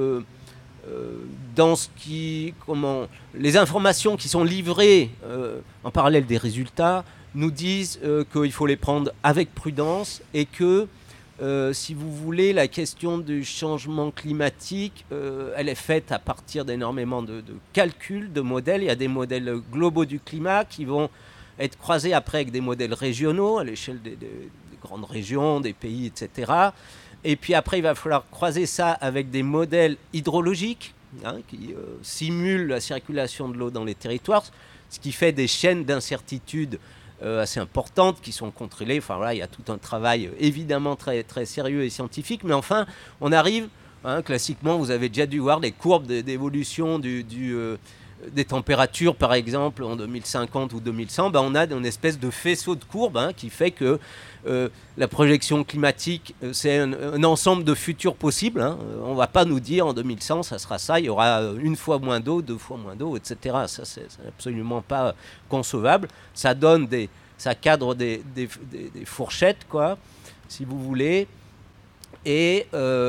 les informations qui sont livrées en parallèle des résultats nous disent qu'il faut les prendre avec prudence et que si vous voulez, la question du changement climatique, elle est faite à partir d'énormément de calculs, de modèles. Il y a des modèles globaux du climat qui vont être croisés après avec des modèles régionaux à l'échelle des grandes régions, des pays, etc. Et puis après, il va falloir croiser ça avec des modèles hydrologiques qui simulent la circulation de l'eau dans les territoires, ce qui fait des chaînes d'incertitude assez importantes qui sont contrôlées. Enfin voilà, il y a tout un travail évidemment très, très sérieux et scientifique, mais enfin, on arrive, classiquement, vous avez déjà dû voir des courbes d'évolution des températures, par exemple, en 2050 ou 2100, on a une espèce de faisceau de courbes qui fait que la projection climatique, c'est un ensemble de futurs possibles. On ne va pas nous dire en 2100, ça sera ça, il y aura une fois moins d'eau, 2 fois moins d'eau, etc. Ça, c'est absolument pas concevable. Ça cadre des fourchettes, quoi, si vous voulez. Et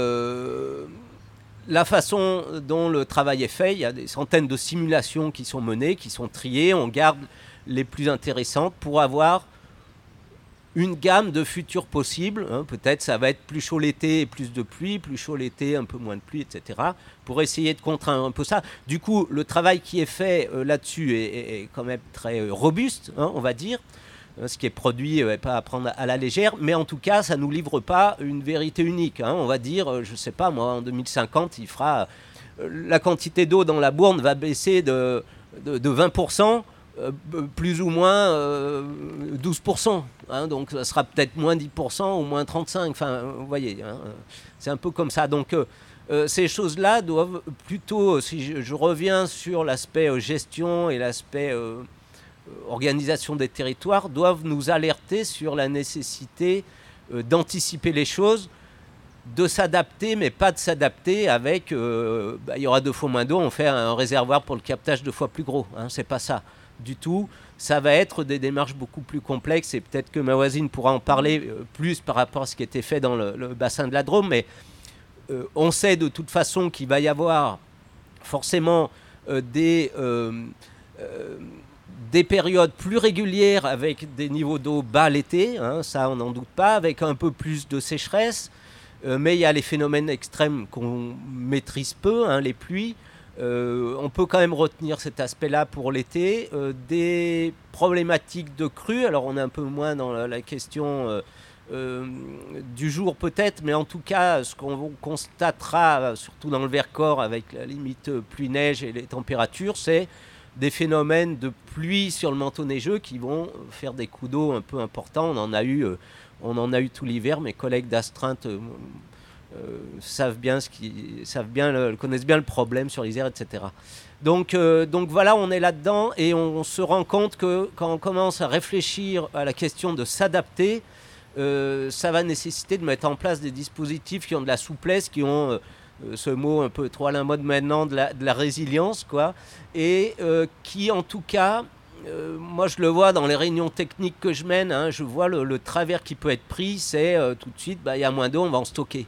la façon dont le travail est fait, il y a des centaines de simulations qui sont menées, qui sont triées. On garde les plus intéressantes pour avoir une gamme de futurs possibles. Peut-être ça va être plus chaud l'été et plus de pluie, plus chaud l'été, un peu moins de pluie, etc. Pour essayer de contraindre un peu ça. Du coup, le travail qui est fait là-dessus est quand même très robuste, on va dire. Ce qui est produit n'est pas à prendre à la légère, mais en tout cas, ça ne nous livre pas une vérité unique. On va dire, je ne sais pas, moi, en 2050, la quantité d'eau dans la Bourne va baisser de 20%, plus ou moins 12%. Donc, ça sera peut-être moins 10% ou moins 35%. Enfin, vous voyez, c'est un peu comme ça. Donc, ces choses-là doivent plutôt, si je reviens sur l'aspect gestion et l'aspect organisation des territoires, doivent nous alerter sur la nécessité d'anticiper les choses, de s'adapter, mais pas de s'adapter avec il y aura 2 fois moins d'eau, on fait un réservoir pour le captage 2 fois plus gros. C'est pas ça du tout. Ça va être des démarches beaucoup plus complexes, et peut-être que ma voisine pourra en parler plus par rapport à ce qui était fait dans le bassin de la Drôme, mais on sait de toute façon qu'il va y avoir forcément des périodes plus régulières avec des niveaux d'eau bas l'été, ça on n'en doute pas, avec un peu plus de sécheresse, mais il y a les phénomènes extrêmes qu'on maîtrise peu, les pluies. On peut quand même retenir cet aspect-là pour l'été. Des problématiques de crue, alors on est un peu moins dans la question du jour peut-être, mais en tout cas ce qu'on constatera, surtout dans le Vercors avec la limite pluie-neige et les températures, c'est des phénomènes de pluie sur le manteau neigeux qui vont faire des coups d'eau un peu importants. On en a eu tout l'hiver. Mes collègues d'astreinte connaissent bien le problème sur l'Isère, etc. Donc voilà, on est là-dedans et on se rend compte que quand on commence à réfléchir à la question de s'adapter, ça va nécessiter de mettre en place des dispositifs qui ont de la souplesse, qui ont ce mot un peu trop à la mode maintenant de la résilience, quoi, et qui en tout cas, moi je le vois dans les réunions techniques que je mène, je vois le travers qui peut être pris, c'est tout de suite, il y a moins d'eau, on va en stocker.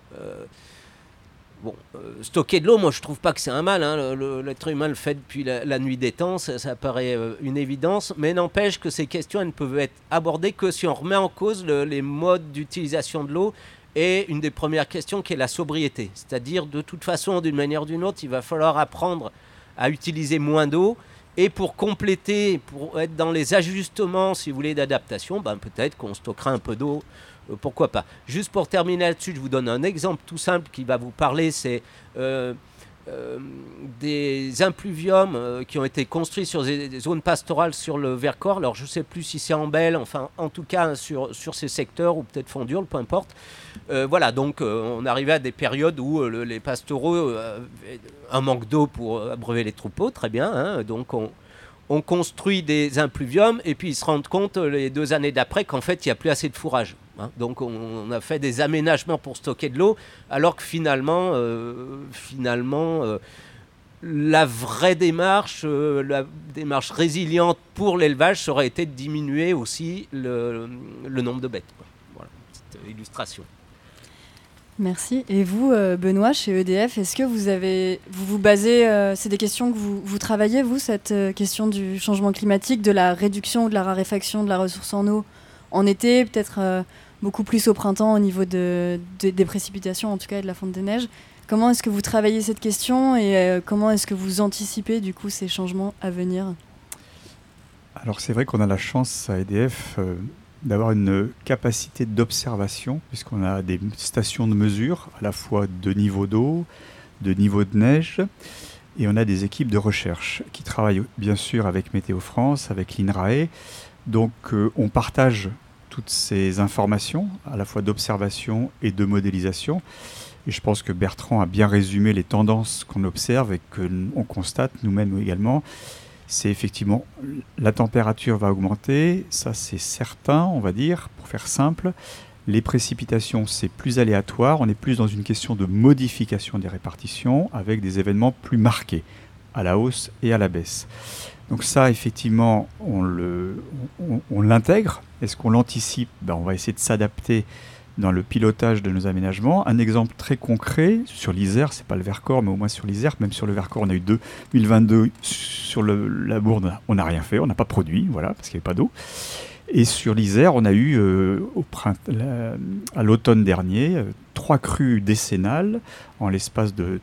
Stocker de l'eau, moi je trouve pas que c'est un mal, l'être humain le fait depuis la nuit des temps, ça paraît une évidence, mais n'empêche que ces questions elles ne peuvent être abordées que si on remet en cause les modes d'utilisation de l'eau. Et une des premières questions qui est la sobriété. C'est-à-dire, de toute façon, d'une manière ou d'une autre, il va falloir apprendre à utiliser moins d'eau. Et pour compléter, pour être dans les ajustements, si vous voulez, d'adaptation, peut-être qu'on stockera un peu d'eau, pourquoi pas. Juste pour terminer là-dessus, je vous donne un exemple tout simple qui va vous parler, c'est des impluviums qui ont été construits sur des zones pastorales sur le Vercors. Alors je ne sais plus si c'est en Belle, enfin en tout cas sur ces secteurs, ou peut-être Fondurle, peu importe. Voilà, donc on arrivait à des périodes où les pastoraux avaient un manque d'eau pour abreuver les troupeaux, très bien, donc on construit des impluviums et puis ils se rendent compte les 2 années d'après qu'en fait il n'y a plus assez de fourrage. Donc on a fait des aménagements pour stocker de l'eau, alors que finalement la vraie démarche, la démarche résiliente pour l'élevage, ça aurait été de diminuer aussi le nombre de bêtes. Voilà, petite illustration. Merci. Et vous, Benoît, chez EDF, est-ce que vous vous basez, c'est des questions que vous travaillez, vous, cette question du changement climatique, de la réduction ou de la raréfaction de la ressource en eau en été, peut-être beaucoup plus au printemps au niveau des précipitations, en tout cas, et de la fonte des neiges. Comment est-ce que vous travaillez cette question et comment est-ce que vous anticipez, du coup, ces changements à venir ? Alors, c'est vrai qu'on a la chance à EDF d'avoir une capacité d'observation, puisqu'on a des stations de mesure, à la fois de niveau d'eau, de niveau de neige, et on a des équipes de recherche qui travaillent bien sûr avec Météo France, avec l'INRAE. Donc on partage toutes ces informations, à la fois d'observation et de modélisation. Et je pense que Bertrand a bien résumé les tendances qu'on observe et qu'on constate nous-mêmes également. C'est effectivement, la température va augmenter, ça c'est certain, on va dire, pour faire simple. Les précipitations, c'est plus aléatoire, on est plus dans une question de modification des répartitions avec des événements plus marqués, à la hausse et à la baisse. Donc ça, effectivement, on l'intègre. Est-ce qu'on l'anticipe ? On va essayer de s'adapter dans le pilotage de nos aménagements. Un exemple très concret, sur l'Isère, c'est pas le Vercors, mais au moins sur l'Isère, même sur le Vercors, on a eu 2022, sur la Bourne, on n'a rien fait, on n'a pas produit, voilà, parce qu'il n'y avait pas d'eau. Et sur l'Isère, on a eu, à l'automne dernier, 3 crues décennales, en l'espace de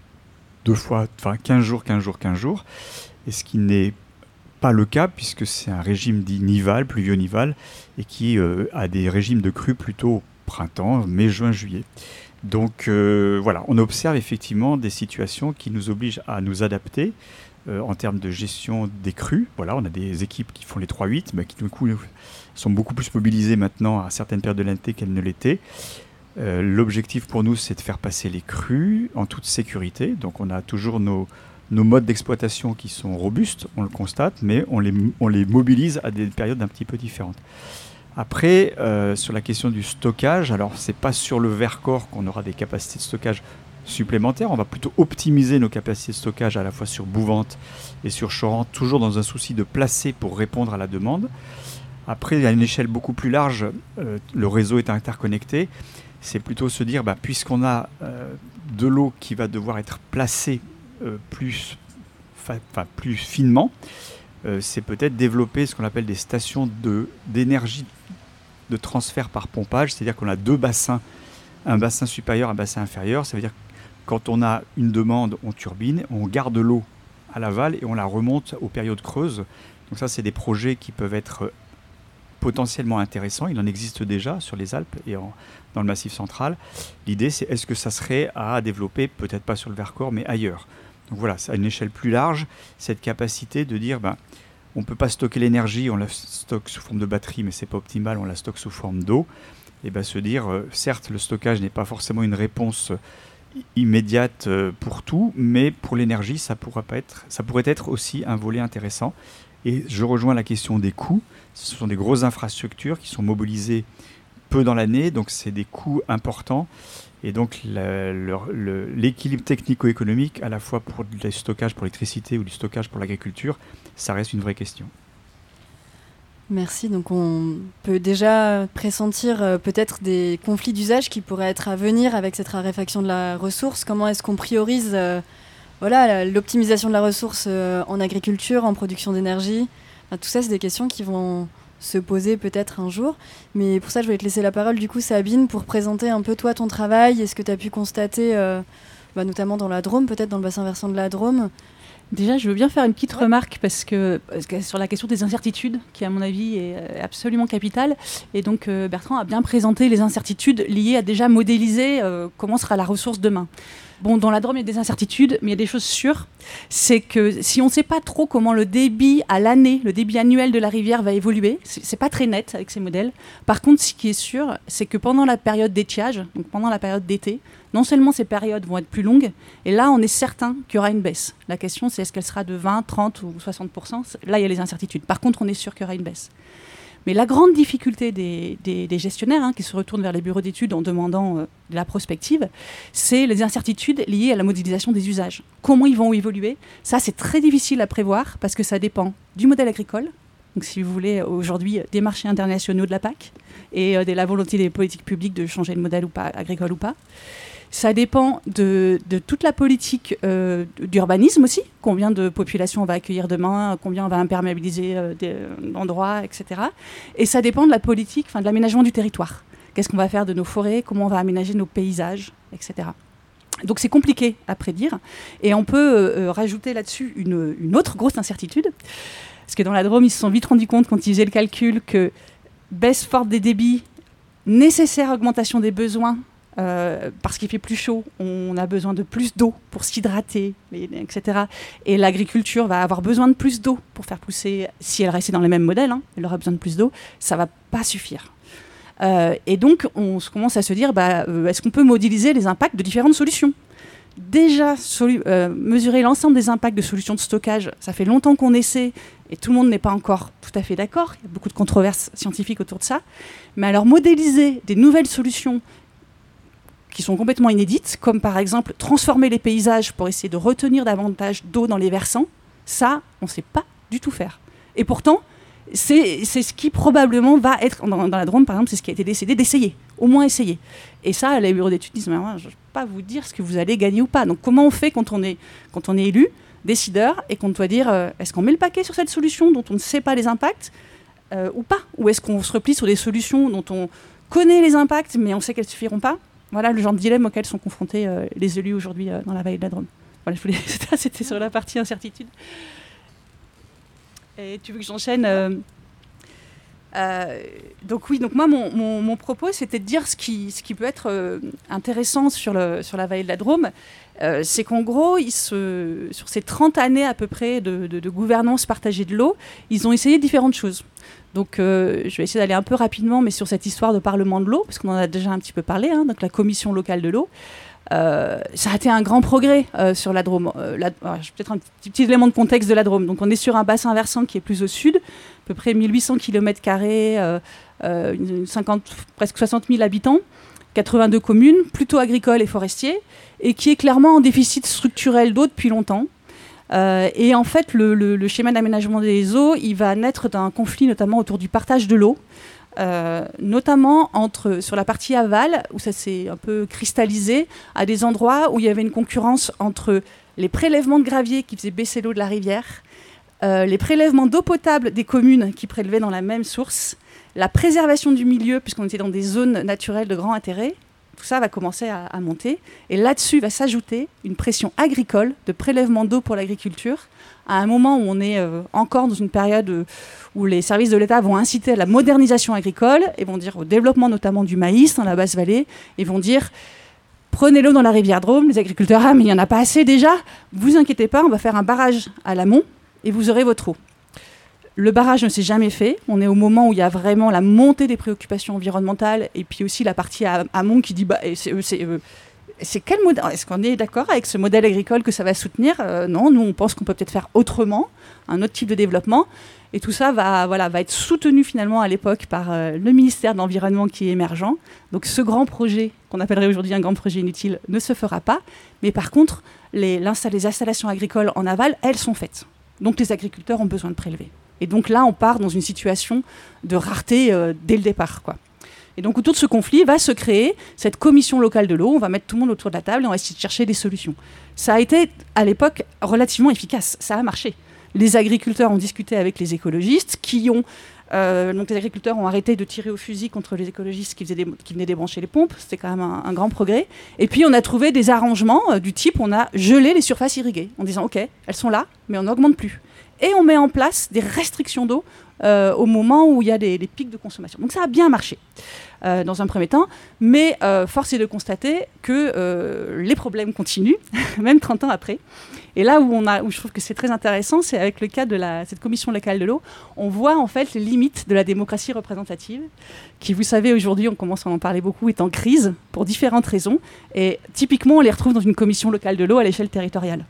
15 jours, et ce qui n'est pas le cas, puisque c'est un régime dit nival, pluvio-nival, et qui a des régimes de crues plutôt printemps, mai, juin, juillet. Donc voilà, on observe effectivement des situations qui nous obligent à nous adapter en termes de gestion des crues. Voilà, on a des équipes qui font les 3-8, mais qui du coup sont beaucoup plus mobilisées maintenant à certaines périodes de l'année qu'elles ne l'étaient. L'objectif pour nous, c'est de faire passer les crues en toute sécurité. Donc on a toujours nos modes d'exploitation qui sont robustes, on le constate, mais on les mobilise à des périodes un petit peu différentes. Après, sur la question du stockage, alors c'est pas sur le Vercors qu'on aura des capacités de stockage supplémentaires, on va plutôt optimiser nos capacités de stockage à la fois sur Bouvante et sur Choran, toujours dans un souci de placer pour répondre à la demande. Après, à une échelle beaucoup plus large, le réseau est interconnecté, c'est plutôt se dire, puisqu'on a de l'eau qui va devoir être placée plus finement, c'est peut-être développer ce qu'on appelle des stations d'énergie de transfert par pompage, c'est-à-dire qu'on a 2 bassins, un bassin supérieur, un bassin inférieur. Ça veut dire que quand on a une demande, on turbine, on garde l'eau à l'aval et on la remonte aux périodes creuses. Donc ça, c'est des projets qui peuvent être potentiellement intéressants. Il en existe déjà sur les Alpes et dans le Massif central. L'idée, c'est est-ce que ça serait à développer, peut-être pas sur le Vercors, mais ailleurs. Donc voilà, c'est à une échelle plus large, cette capacité de dire, on ne peut pas stocker l'énergie, on la stocke sous forme de batterie, mais ce n'est pas optimal, on la stocke sous forme d'eau. Et se dire, certes, le stockage n'est pas forcément une réponse immédiate pour tout, mais pour l'énergie, ça pourrait être aussi un volet intéressant. Et je rejoins la question des coûts. Ce sont des grosses infrastructures qui sont mobilisées peu dans l'année, donc c'est des coûts importants. Et donc l'équilibre technico-économique, à la fois pour du stockage pour l'électricité ou du stockage pour l'agriculture, ça reste une vraie question. Merci. Donc on peut déjà pressentir peut-être des conflits d'usage qui pourraient être à venir avec cette raréfaction de la ressource. Comment est-ce qu'on priorise l'optimisation de la ressource en agriculture, en production d'énergie ? Tout ça, c'est des questions qui vont se poser peut-être un jour. Mais pour ça, je vais te laisser la parole, du coup, Sabine, pour présenter un peu toi, ton travail et ce que tu as pu constater, notamment dans la Drôme, peut-être dans le bassin versant de la Drôme. Déjà, je veux bien faire une petite remarque parce que sur la question des incertitudes, qui à mon avis est absolument capitale. Et donc, Bertrand a bien présenté les incertitudes liées à déjà modéliser comment sera la ressource demain. Bon, dans la Drôme, il y a des incertitudes, mais il y a des choses sûres. C'est que si on ne sait pas trop comment le débit à l'année, le débit annuel de la rivière va évoluer, c'est pas très net avec ces modèles. Par contre, ce qui est sûr, c'est que pendant la période d'étiage, donc pendant la période d'été, non seulement ces périodes vont être plus longues, et là, on est certain qu'il y aura une baisse. La question, c'est est-ce qu'elle sera de 20, 30 ou 60%. Là, il y a les incertitudes. Par contre, on est sûr qu'il y aura une baisse. Mais la grande difficulté des gestionnaires qui se retournent vers les bureaux d'études en demandant de la prospective, c'est les incertitudes liées à la modélisation des usages. Comment ils vont évoluer ? Ça, c'est très difficile à prévoir parce que ça dépend du modèle agricole. Donc, si vous voulez, aujourd'hui, des marchés internationaux de la PAC et de la volonté des politiques publiques de changer de modèle ou pas, agricole ou pas. Ça dépend de toute la politique d'urbanisme aussi. Combien de population on va accueillir demain, combien on va imperméabiliser d'endroits, etc. Et ça dépend de la politique, de l'aménagement du territoire. Qu'est-ce qu'on va faire de nos forêts, comment on va aménager nos paysages, etc. Donc c'est compliqué à prédire. Et on peut rajouter là-dessus une autre grosse incertitude. Parce que dans la Drôme, ils se sont vite rendus compte quand ils faisaient le calcul que baisse forte des débits, nécessaire augmentation des besoins, parce qu'il fait plus chaud, on a besoin de plus d'eau pour s'hydrater, etc. Et l'agriculture va avoir besoin de plus d'eau pour faire pousser, si elle restait dans les mêmes modèles, elle aura besoin de plus d'eau, ça ne va pas suffire. Et donc, on commence à se dire, est-ce qu'on peut modéliser les impacts de différentes solutions ? Déjà, mesurer l'ensemble des impacts de solutions de stockage, ça fait longtemps qu'on essaie, et tout le monde n'est pas encore tout à fait d'accord. Il y a beaucoup de controverses scientifiques autour de ça. Mais alors, modéliser des nouvelles solutions qui sont complètement inédites, comme par exemple transformer les paysages pour essayer de retenir davantage d'eau dans les versants, ça, on ne sait pas du tout faire. Et pourtant, c'est ce qui probablement va être, dans la Drôme par exemple, c'est ce qui a été décidé d'essayer, au moins essayer. Et ça, les bureaux d'études disent, mais moi, je ne vais pas vous dire ce que vous allez gagner ou pas. Donc comment on fait quand on est élu, décideur, et qu'on doit dire, est-ce qu'on met le paquet sur cette solution dont on ne sait pas les impacts ou pas ? Ou est-ce qu'on se replie sur des solutions dont on connaît les impacts, mais on sait qu'elles ne suffiront pas ? Voilà le genre de dilemme auquel sont confrontés les élus aujourd'hui dans la vallée de la Drôme. Voilà, c'était sur la partie incertitude. Et tu veux que j'enchaîne donc moi, mon propos, c'était de dire ce qui peut être intéressant sur la vallée de la Drôme. C'est qu'en gros, sur ces 30 années à peu près de gouvernance partagée de l'eau, ils ont essayé différentes choses. Donc, je vais essayer d'aller un peu rapidement, mais sur cette histoire de parlement de l'eau, parce qu'on en a déjà un petit peu parlé, donc la commission locale de l'eau. Ça a été un grand progrès sur la Drôme. Peut-être un petit élément de contexte de la Drôme. Donc, on est sur un bassin versant qui est plus au sud, à peu près 1800 km², presque 60 000 habitants, 82 communes, plutôt agricoles et forestiers, et qui est clairement en déficit structurel d'eau depuis longtemps. Et en fait, le schéma d'aménagement des eaux, il va naître d'un conflit notamment autour du partage de l'eau, notamment sur la partie aval, où ça s'est un peu cristallisé, à des endroits où il y avait une concurrence entre les prélèvements de gravier qui faisaient baisser l'eau de la rivière, les prélèvements d'eau potable des communes qui prélevaient dans la même source, la préservation du milieu, puisqu'on était dans des zones naturelles de grand intérêt. Tout ça va commencer à monter. Et là-dessus va s'ajouter une pression agricole de prélèvement d'eau pour l'agriculture, à un moment où on est encore dans une période où les services de l'État vont inciter à la modernisation agricole et vont dire au développement notamment du maïs dans la basse vallée, et vont dire prenez l'eau dans la rivière Drôme, les agriculteurs, mais il n'y en a pas assez déjà, vous inquiétez pas, on va faire un barrage à l'amont et vous aurez votre eau. Le barrage ne s'est jamais fait. On est au moment où il y a vraiment la montée des préoccupations environnementales et puis aussi la partie amont qui dit c'est quel modèle ? Est-ce qu'on est d'accord avec ce modèle agricole que ça va soutenir ? Non, nous on pense qu'on peut peut-être faire autrement, un autre type de développement. Et tout ça va être soutenu finalement à l'époque par le ministère de l'Environnement qui est émergent. Donc ce grand projet, qu'on appellerait aujourd'hui un grand projet inutile, ne se fera pas. Mais par contre, les installations agricoles en aval, elles sont faites. Donc les agriculteurs ont besoin de prélever. Et donc là, on part dans une situation de rareté dès le départ, quoi. Et donc autour de ce conflit va se créer cette commission locale de l'eau. On va mettre tout le monde autour de la table et on va essayer de chercher des solutions. Ça a été, à l'époque, relativement efficace. Ça a marché. Les agriculteurs ont discuté avec les écologistes donc les agriculteurs ont arrêté de tirer au fusil contre les écologistes qui venaient débrancher les pompes. C'était quand même un grand progrès. Et puis on a trouvé des arrangements du type, on a gelé les surfaces irriguées en disant ok, elles sont là, mais on n'augmente plus. Et on met en place des restrictions d'eau au moment où il y a des pics de consommation. Donc ça a bien marché dans un premier temps, mais force est de constater que les problèmes continuent, même 30 ans après. Et là où je trouve que c'est très intéressant, c'est avec le cas de cette commission locale de l'eau, on voit en fait les limites de la démocratie représentative, qui, vous savez, aujourd'hui, on commence à en parler beaucoup, est en crise pour différentes raisons. Et typiquement, on les retrouve dans une commission locale de l'eau à l'échelle territoriale.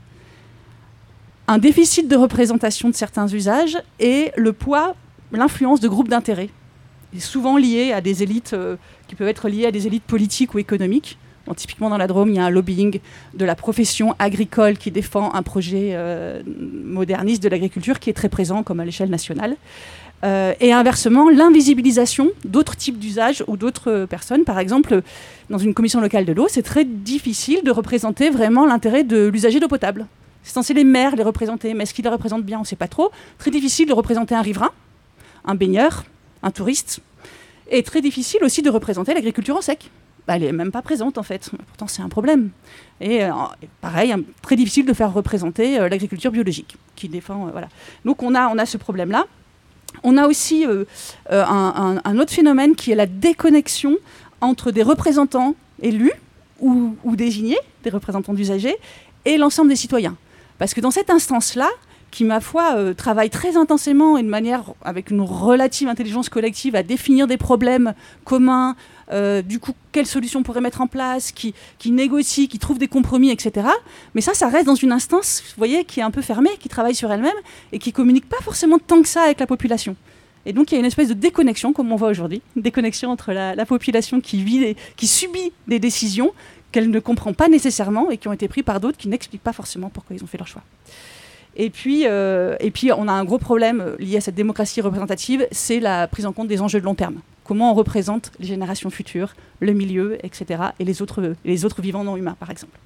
Un déficit de représentation de certains usages et le poids, l'influence de groupes d'intérêt, souvent liés à des élites qui peuvent être liées à des élites politiques ou économiques. Donc, typiquement dans la Drôme, il y a un lobbying de la profession agricole qui défend un projet moderniste de l'agriculture qui est très présent comme à l'échelle nationale. Et inversement, l'invisibilisation d'autres types d'usages ou d'autres personnes. Par exemple, dans une commission locale de l'eau, c'est très difficile de représenter vraiment l'intérêt de l'usager d'eau potable. C'est censé les maires les représenter, mais est-ce qu'ils les représentent bien ? On ne sait pas trop. Très difficile de représenter un riverain, un baigneur, un touriste. Et très difficile aussi de représenter l'agriculture en sec. Elle n'est même pas présente en fait. Pourtant, c'est un problème. Et pareil, très difficile de faire représenter l'agriculture biologique qui défend. Voilà. Donc on a ce problème-là. On a aussi un autre phénomène qui est la déconnexion entre des représentants élus ou désignés, des représentants d'usagers, et l'ensemble des citoyens. Parce que dans cette instance-là, qui, ma foi, travaille très intensément et de manière, avec une relative intelligence collective, à définir des problèmes communs, du coup, quelles solutions on pourrait mettre en place, qui négocie, qui trouve des compromis, etc. Mais ça reste dans une instance, vous voyez, qui est un peu fermée, qui travaille sur elle-même et qui ne communique pas forcément tant que ça avec la population. Et donc, il y a une espèce de déconnexion, comme on voit aujourd'hui, une déconnexion entre la population qui subit des décisions qu'elle ne comprend pas nécessairement et qui ont été prises par d'autres qui n'expliquent pas forcément pourquoi ils ont fait leur choix. Et puis, on a un gros problème lié à cette démocratie représentative, c'est la prise en compte des enjeux de long terme. Comment on représente les générations futures, le milieu, etc., et les autres vivants non humains, par exemple.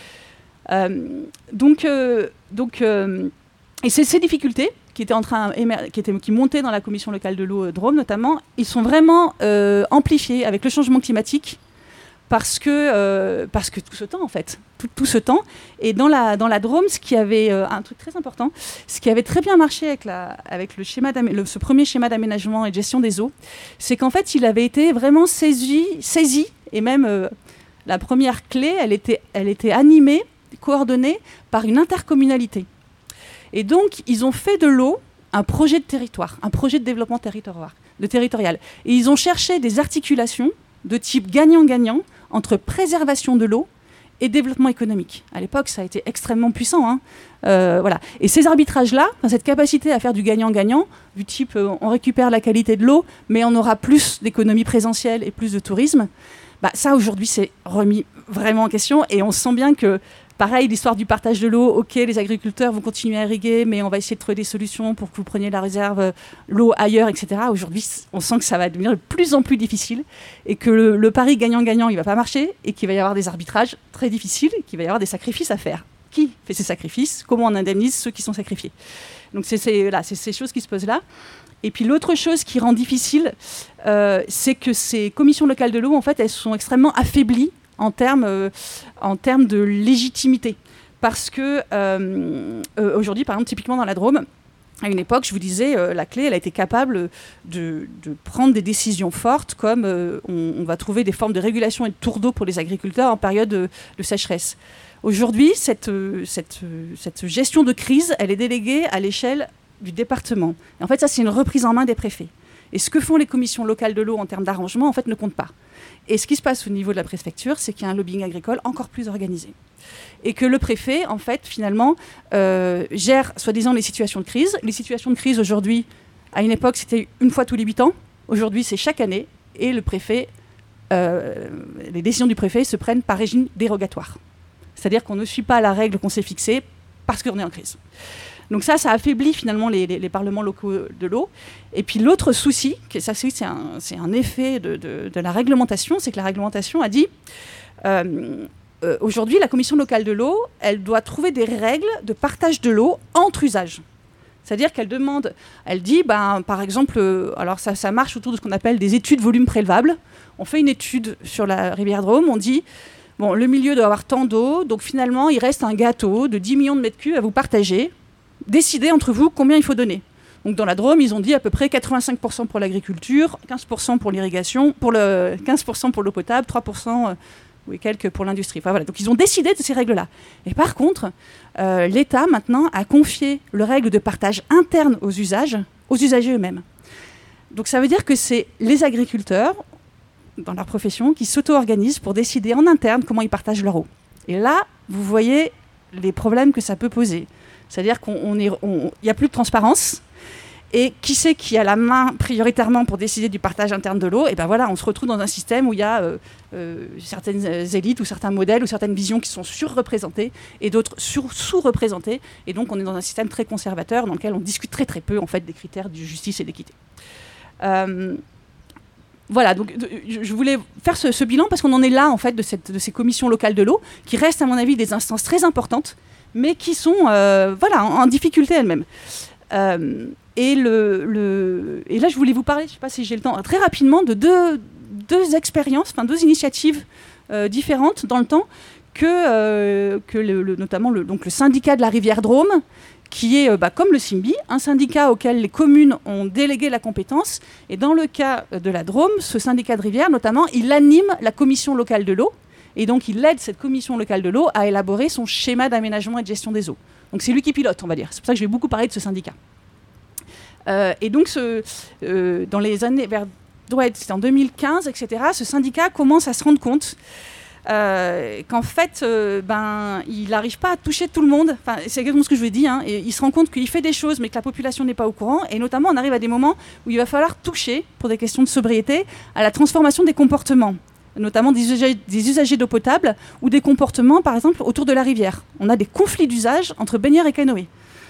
Et ces difficultés qui montaient dans la commission locale de l'eau Drôme notamment, ils sont vraiment amplifiés avec le changement climatique parce que tout ce temps en fait, tout ce temps. Et dans la Drôme, ce qui avait un truc très important, ce qui avait très bien marché avec ce premier schéma d'aménagement et de gestion des eaux, c'est qu'en fait il avait été vraiment saisi et même la première clé, elle était animée, coordonnée par une intercommunalité. Et donc ils ont fait de l'eau un projet de territoire, un projet de développement territorial. Et ils ont cherché des articulations de type gagnant-gagnant entre préservation de l'eau et développement économique. À l'époque, ça a été extrêmement puissant. Voilà. Et ces arbitrages-là, cette capacité à faire du gagnant-gagnant, du type on récupère la qualité de l'eau, mais on aura plus d'économie présentielle et plus de tourisme, ça aujourd'hui c'est remis vraiment en question. Et on sent bien que, pareil, l'histoire du partage de l'eau, ok, les agriculteurs vont continuer à irriguer, mais on va essayer de trouver des solutions pour que vous preniez la réserve, l'eau ailleurs, etc. Aujourd'hui, on sent que ça va devenir de plus en plus difficile et que le pari gagnant-gagnant, il ne va pas marcher et qu'il va y avoir des arbitrages très difficiles, qu'il va y avoir des sacrifices à faire. Qui fait ces sacrifices? Comment on indemnise ceux qui sont sacrifiés? Donc c'est ces choses qui se posent là. Et puis l'autre chose qui rend difficile, c'est que ces commissions locales de l'eau, en fait, elles sont extrêmement affaiblies en termes de légitimité. Parce que aujourd'hui, par exemple, typiquement dans la Drôme, à une époque, je vous disais, la clé, elle a été capable de prendre des décisions fortes, comme on va trouver des formes de régulation et de tours d'eau pour les agriculteurs en période de sécheresse. Aujourd'hui, cette gestion de crise, elle est déléguée à l'échelle du département. Et en fait, ça, c'est une reprise en main des préfets. Et ce que font les commissions locales de l'eau en termes d'arrangement, en fait, ne compte pas. Et ce qui se passe au niveau de la préfecture, c'est qu'il y a un lobbying agricole encore plus organisé. Et que le préfet, en fait, finalement, gère, soi-disant, les situations de crise. Les situations de crise, aujourd'hui, à une époque, c'était une fois tous les 8 ans. Aujourd'hui, c'est chaque année. Et le préfet, les décisions du préfet se prennent par régime dérogatoire. C'est-à-dire qu'on ne suit pas la règle qu'on s'est fixée parce qu'on est en crise. Donc ça affaiblit finalement les parlements locaux de l'eau. Et puis l'autre souci, c'est un effet de la réglementation, c'est que la réglementation a dit aujourd'hui la commission locale de l'eau, elle doit trouver des règles de partage de l'eau entre usages. C'est-à-dire qu'elle demande, elle dit, par exemple, alors ça marche autour de ce qu'on appelle des études volume prélevables. On fait une étude sur la rivière Drôme, on dit, bon, le milieu doit avoir tant d'eau, donc finalement il reste un gâteau de 10 millions de mètres cubes à vous partager. Décidez entre vous combien il faut donner. Donc dans la Drôme, ils ont dit à peu près 85% pour l'agriculture, 15% pour l'irrigation, 15% pour l'eau potable, 3% et quelques pour l'industrie. Enfin, voilà. Donc ils ont décidé de ces règles-là. Et par contre, l'État maintenant a confié les règles de partage interne aux usagers eux-mêmes. Donc ça veut dire que c'est les agriculteurs, dans leur profession, qui s'auto-organisent pour décider en interne comment ils partagent leur eau. Et là, vous voyez les problèmes que ça peut poser. C'est-à-dire qu'il n'y a plus de transparence. Et qui c'est qui a la main prioritairement pour décider du partage interne de l'eau? Et bien voilà, on se retrouve dans un système où il y a certaines élites ou certains modèles ou certaines visions qui sont surreprésentées et d'autres sous-représentées. Et donc on est dans un système très conservateur dans lequel on discute très très peu en fait des critères de justice et d'équité. Voilà, donc je voulais faire ce bilan parce qu'on en est là en fait de ces commissions locales de l'eau qui restent à mon avis des instances très importantes mais qui sont en difficulté elles-mêmes. Et là, je voulais vous parler, je ne sais pas si j'ai le temps, très rapidement de deux expériences, deux initiatives différentes dans le temps que notamment le syndicat de la rivière Drôme, qui est, comme le SIMBI, un syndicat auquel les communes ont délégué la compétence. Et dans le cas de la Drôme, ce syndicat de rivière, notamment, il anime la commission locale de l'eau. Et donc, il aide cette commission locale de l'eau à élaborer son schéma d'aménagement et de gestion des eaux. Donc, c'est lui qui pilote, on va dire. C'est pour ça que je vais beaucoup parler de ce syndicat. Et donc, dans les années... c'était en 2015, etc., ce syndicat commence à se rendre compte qu'en fait, il n'arrive pas à toucher tout le monde. Enfin, c'est exactement ce que je vous ai dit. Et il se rend compte qu'il fait des choses, mais que la population n'est pas au courant. Et notamment, on arrive à des moments où il va falloir toucher, pour des questions de sobriété, à la transformation des comportements, notamment des usagers d'eau potable ou des comportements, par exemple, autour de la rivière. On a des conflits d'usage entre baigneurs et canoës.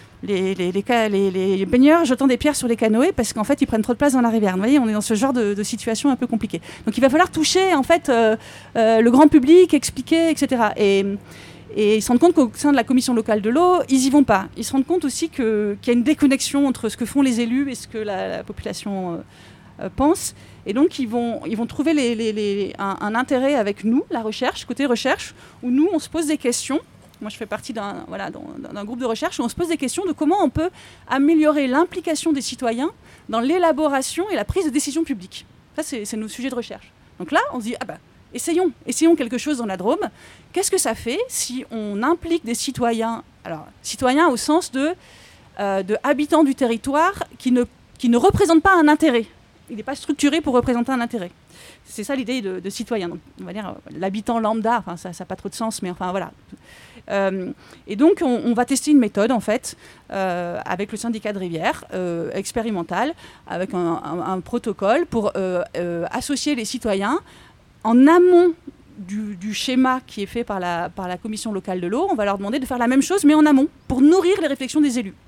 Les baigneurs jetant des pierres sur les canoës parce qu'en fait ils prennent trop de place dans la rivière. Vous voyez, on est dans ce genre de situation un peu compliquée. Donc il va falloir toucher en fait le grand public, expliquer, etc. Et ils se rendent compte qu'au sein de la commission locale de l'eau, ils y vont pas. Ils se rendent compte aussi qu'il y a une déconnexion entre ce que font les élus et ce que la population pense. Et donc ils vont trouver un intérêt avec nous, la recherche, côté recherche, où nous on se pose des questions. Moi, je fais partie d'un groupe de recherche où on se pose des questions de comment on peut améliorer l'implication des citoyens dans l'élaboration et la prise de décision publique. Ça, c'est nos sujets de recherche. Donc là, on se dit, essayons quelque chose dans la Drôme. Qu'est-ce que ça fait si on implique des citoyens, alors citoyens au sens de habitants du territoire qui ne représentent pas un intérêt. Il n'est pas structuré pour représenter un intérêt. C'est ça l'idée de citoyen. Donc, on va dire l'habitant lambda, enfin, ça n'a pas trop de sens, mais enfin voilà. Et donc, on va tester une méthode, en fait, avec le syndicat de rivière, expérimental, avec un protocole pour associer les citoyens en amont du schéma qui est fait par la commission locale de l'eau. On va leur demander de faire la même chose, mais en amont, pour nourrir les réflexions des élus.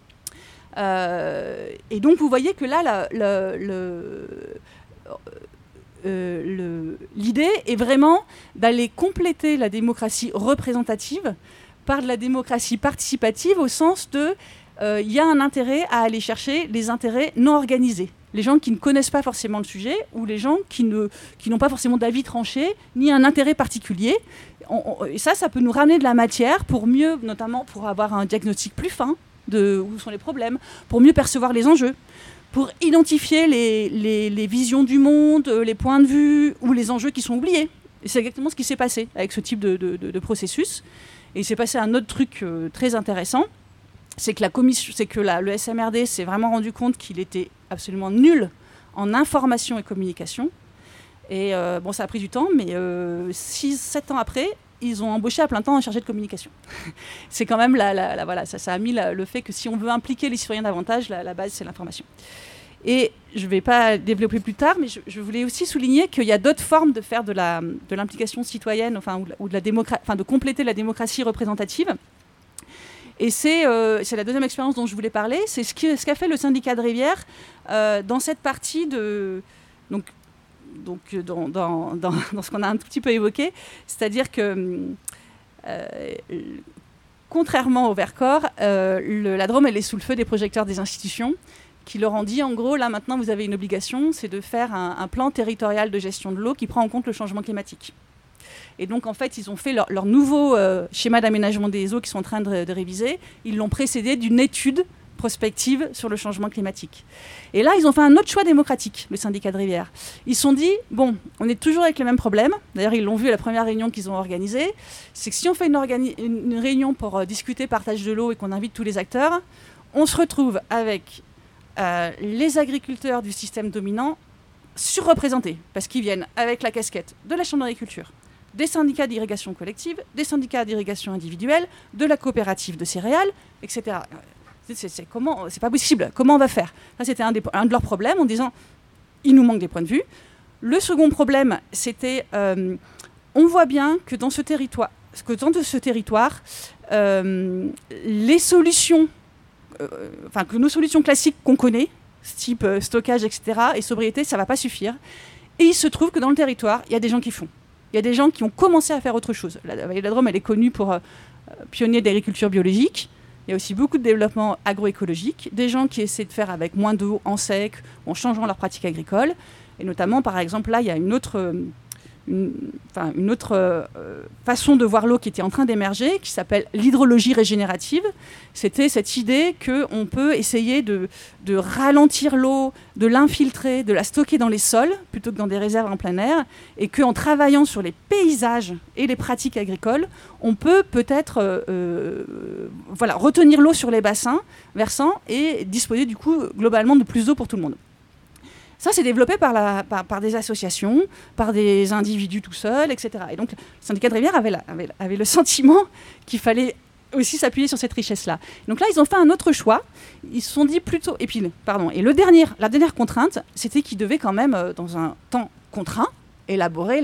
Et donc, vous voyez que là, l'idée est vraiment d'aller compléter la démocratie représentative par de la démocratie participative au sens de il y a un intérêt à aller chercher les intérêts non organisés. Les gens qui ne connaissent pas forcément le sujet ou les gens qui n'ont pas forcément d'avis tranché ni un intérêt particulier. Et ça peut nous ramener de la matière pour mieux, notamment pour avoir un diagnostic plus fin de où sont les problèmes, pour mieux percevoir les enjeux, pour identifier les visions du monde, les points de vue ou les enjeux qui sont oubliés. Et c'est exactement ce qui s'est passé avec ce type de processus. Et il s'est passé un autre truc très intéressant, c'est que le SMRD s'est vraiment rendu compte qu'il était absolument nul en information et communication. Et ça a pris du temps, mais 6-7 ans après, ils ont embauché à plein temps un chargé de communication. C'est quand même ça a mis le fait que si on veut impliquer les citoyens davantage, la base, c'est l'information. Et je ne vais pas développer plus tard, mais je voulais aussi souligner qu'il y a d'autres formes de faire de l'implication citoyenne, ou de compléter la démocratie représentative. Et c'est la deuxième expérience dont je voulais parler. C'est ce qu'a fait le syndicat de rivière dans cette partie dans ce qu'on a un tout petit peu évoqué, c'est-à-dire que contrairement au Vercors, la Drôme elle est sous le feu des projecteurs des institutions qui leur ont dit en gros là maintenant vous avez une obligation, c'est de faire un plan territorial de gestion de l'eau qui prend en compte le changement climatique. Et donc en fait ils ont fait leur nouveau schéma d'aménagement des eaux qu'ils sont en train de réviser, ils l'ont précédé d'une étude prospective sur le changement climatique. Et là, ils ont fait un autre choix démocratique, le syndicat de rivière. Ils se sont dit, on est toujours avec les mêmes problèmes. D'ailleurs, ils l'ont vu à la première réunion qu'ils ont organisée. C'est que si on fait une réunion pour discuter partage de l'eau et qu'on invite tous les acteurs, on se retrouve avec les agriculteurs du système dominant surreprésentés, parce qu'ils viennent avec la casquette de la Chambre d'agriculture, des syndicats d'irrigation collective, des syndicats d'irrigation individuelle, de la coopérative de céréales, etc. C'est pas possible. Comment on va faire ? Ça, c'était un de leurs problèmes en disant il nous manque des points de vue. Le second problème, c'était on voit bien que dans ce territoire, les solutions, que nos solutions classiques qu'on connaît, type stockage, etc., et sobriété, ça va pas suffire. Et il se trouve que dans le territoire, il y a des gens qui font. Il y a des gens qui ont commencé à faire autre chose. La vallée de la Drôme, elle est connue pour pionnier d'agriculture biologique. Il y a aussi beaucoup de développement agroécologique, des gens qui essaient de faire avec moins d'eau, en sec, en changeant leurs pratiques agricoles. Et notamment, par exemple, là, il y a une autre une autre façon de voir l'eau qui était en train d'émerger, qui s'appelle l'hydrologie régénérative. C'était cette idée qu'on peut essayer de ralentir l'eau, de l'infiltrer, de la stocker dans les sols, plutôt que dans des réserves en plein air, et qu'en travaillant sur les paysages et les pratiques agricoles, on peut peut-être retenir l'eau sur les bassins versants et disposer du coup globalement de plus d'eau pour tout le monde. Ça, c'est développé par des associations, par des individus tout seuls, etc. Et donc, le syndicat de rivière avait le sentiment qu'il fallait aussi s'appuyer sur cette richesse-là. Donc là, ils ont fait un autre choix. Ils se sont dit plutôt... Et la dernière contrainte, c'était qu'ils devaient quand même, dans un temps contraint, élaborer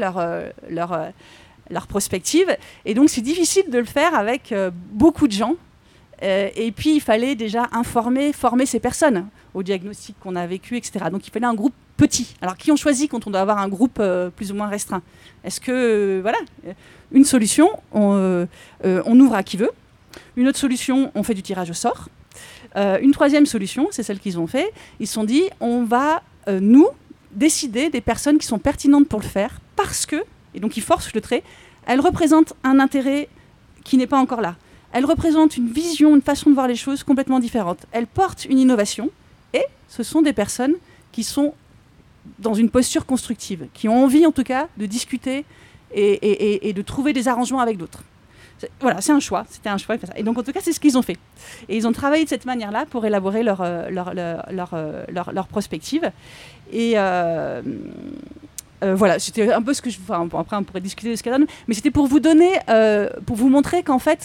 leur prospective. Et donc, c'est difficile de le faire avec beaucoup de gens. Et puis, il fallait déjà former ces personnes au diagnostic qu'on a vécu, etc. Donc, il fallait un groupe petit. Alors, qui on choisit quand on doit avoir un groupe plus ou moins restreint ? Est-ce que, une solution, on ouvre à qui veut. Une autre solution, on fait du tirage au sort. Une troisième solution, c'est celle qu'ils ont fait. Ils se sont dit, on va, nous, décider des personnes qui sont pertinentes pour le faire parce que, et donc ils forcent le trait, elles représentent un intérêt qui n'est pas encore là. Elles représentent une vision, une façon de voir les choses complètement différente. Elles portent une innovation et ce sont des personnes qui sont dans une posture constructive, qui ont envie en tout cas de discuter et de trouver des arrangements avec d'autres. Voilà, c'est un choix. C'était un choix. Et donc en tout cas, c'est ce qu'ils ont fait. Et ils ont travaillé de cette manière-là pour élaborer leur prospective. Et voilà, c'était un peu ce que après, on pourrait discuter de ce qu'elle donne, mais c'était pour vous donner, pour vous montrer qu'en fait,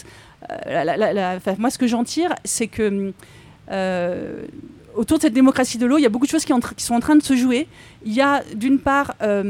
moi, ce que j'en tire, c'est que autour de cette démocratie de l'eau, il y a beaucoup de choses qui sont en train de se jouer. Il y a d'une part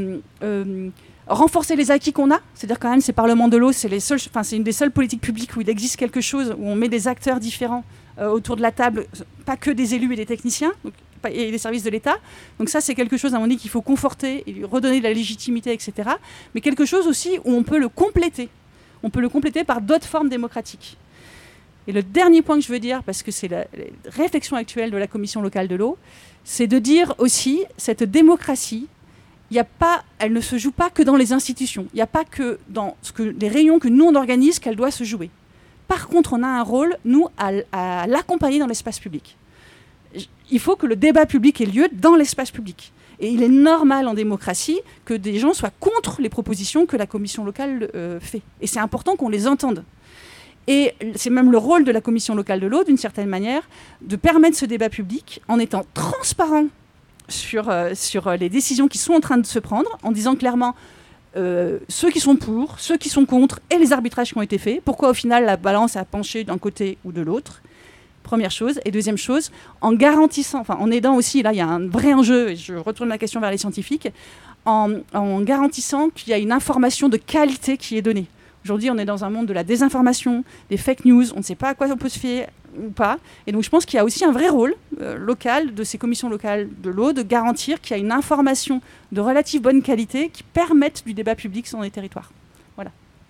renforcer les acquis qu'on a, c'est-à-dire quand même ces parlements de l'eau, c'est une des seules politiques publiques où il existe quelque chose, où on met des acteurs différents autour de la table, pas que des élus et des techniciens, et des services de l'État. Donc ça, c'est quelque chose, à mon avis, qu'il faut conforter et lui redonner de la légitimité, etc. Mais quelque chose aussi où on peut le compléter. On peut le compléter par d'autres formes démocratiques. Et le dernier point que je veux dire, parce que c'est la réflexion actuelle de la Commission locale de l'eau, c'est de dire aussi, cette démocratie, elle ne se joue pas que dans les institutions. Il n'y a pas que dans les réunions que nous, on organise qu'elle doit se jouer. Par contre, on a un rôle, nous, à l'accompagner dans l'espace public. Il faut que le débat public ait lieu dans l'espace public. Et il est normal en démocratie que des gens soient contre les propositions que la commission locale fait. Et c'est important qu'on les entende. Et c'est même le rôle de la commission locale de l'eau, d'une certaine manière, de permettre ce débat public en étant transparent sur les décisions qui sont en train de se prendre, en disant clairement ceux qui sont pour, ceux qui sont contre et les arbitrages qui ont été faits. Pourquoi au final la balance a penché d'un côté ou de l'autre. Première chose. Et deuxième chose, en garantissant, en aidant aussi, là il y a un vrai enjeu, et je retourne la question vers les scientifiques, en garantissant qu'il y a une information de qualité qui est donnée. Aujourd'hui, on est dans un monde de la désinformation, des fake news, on ne sait pas à quoi on peut se fier ou pas. Et donc je pense qu'il y a aussi un vrai rôle local de ces commissions locales de l'eau de garantir qu'il y a une information de relative bonne qualité qui permette du débat public sur les territoires. Voilà.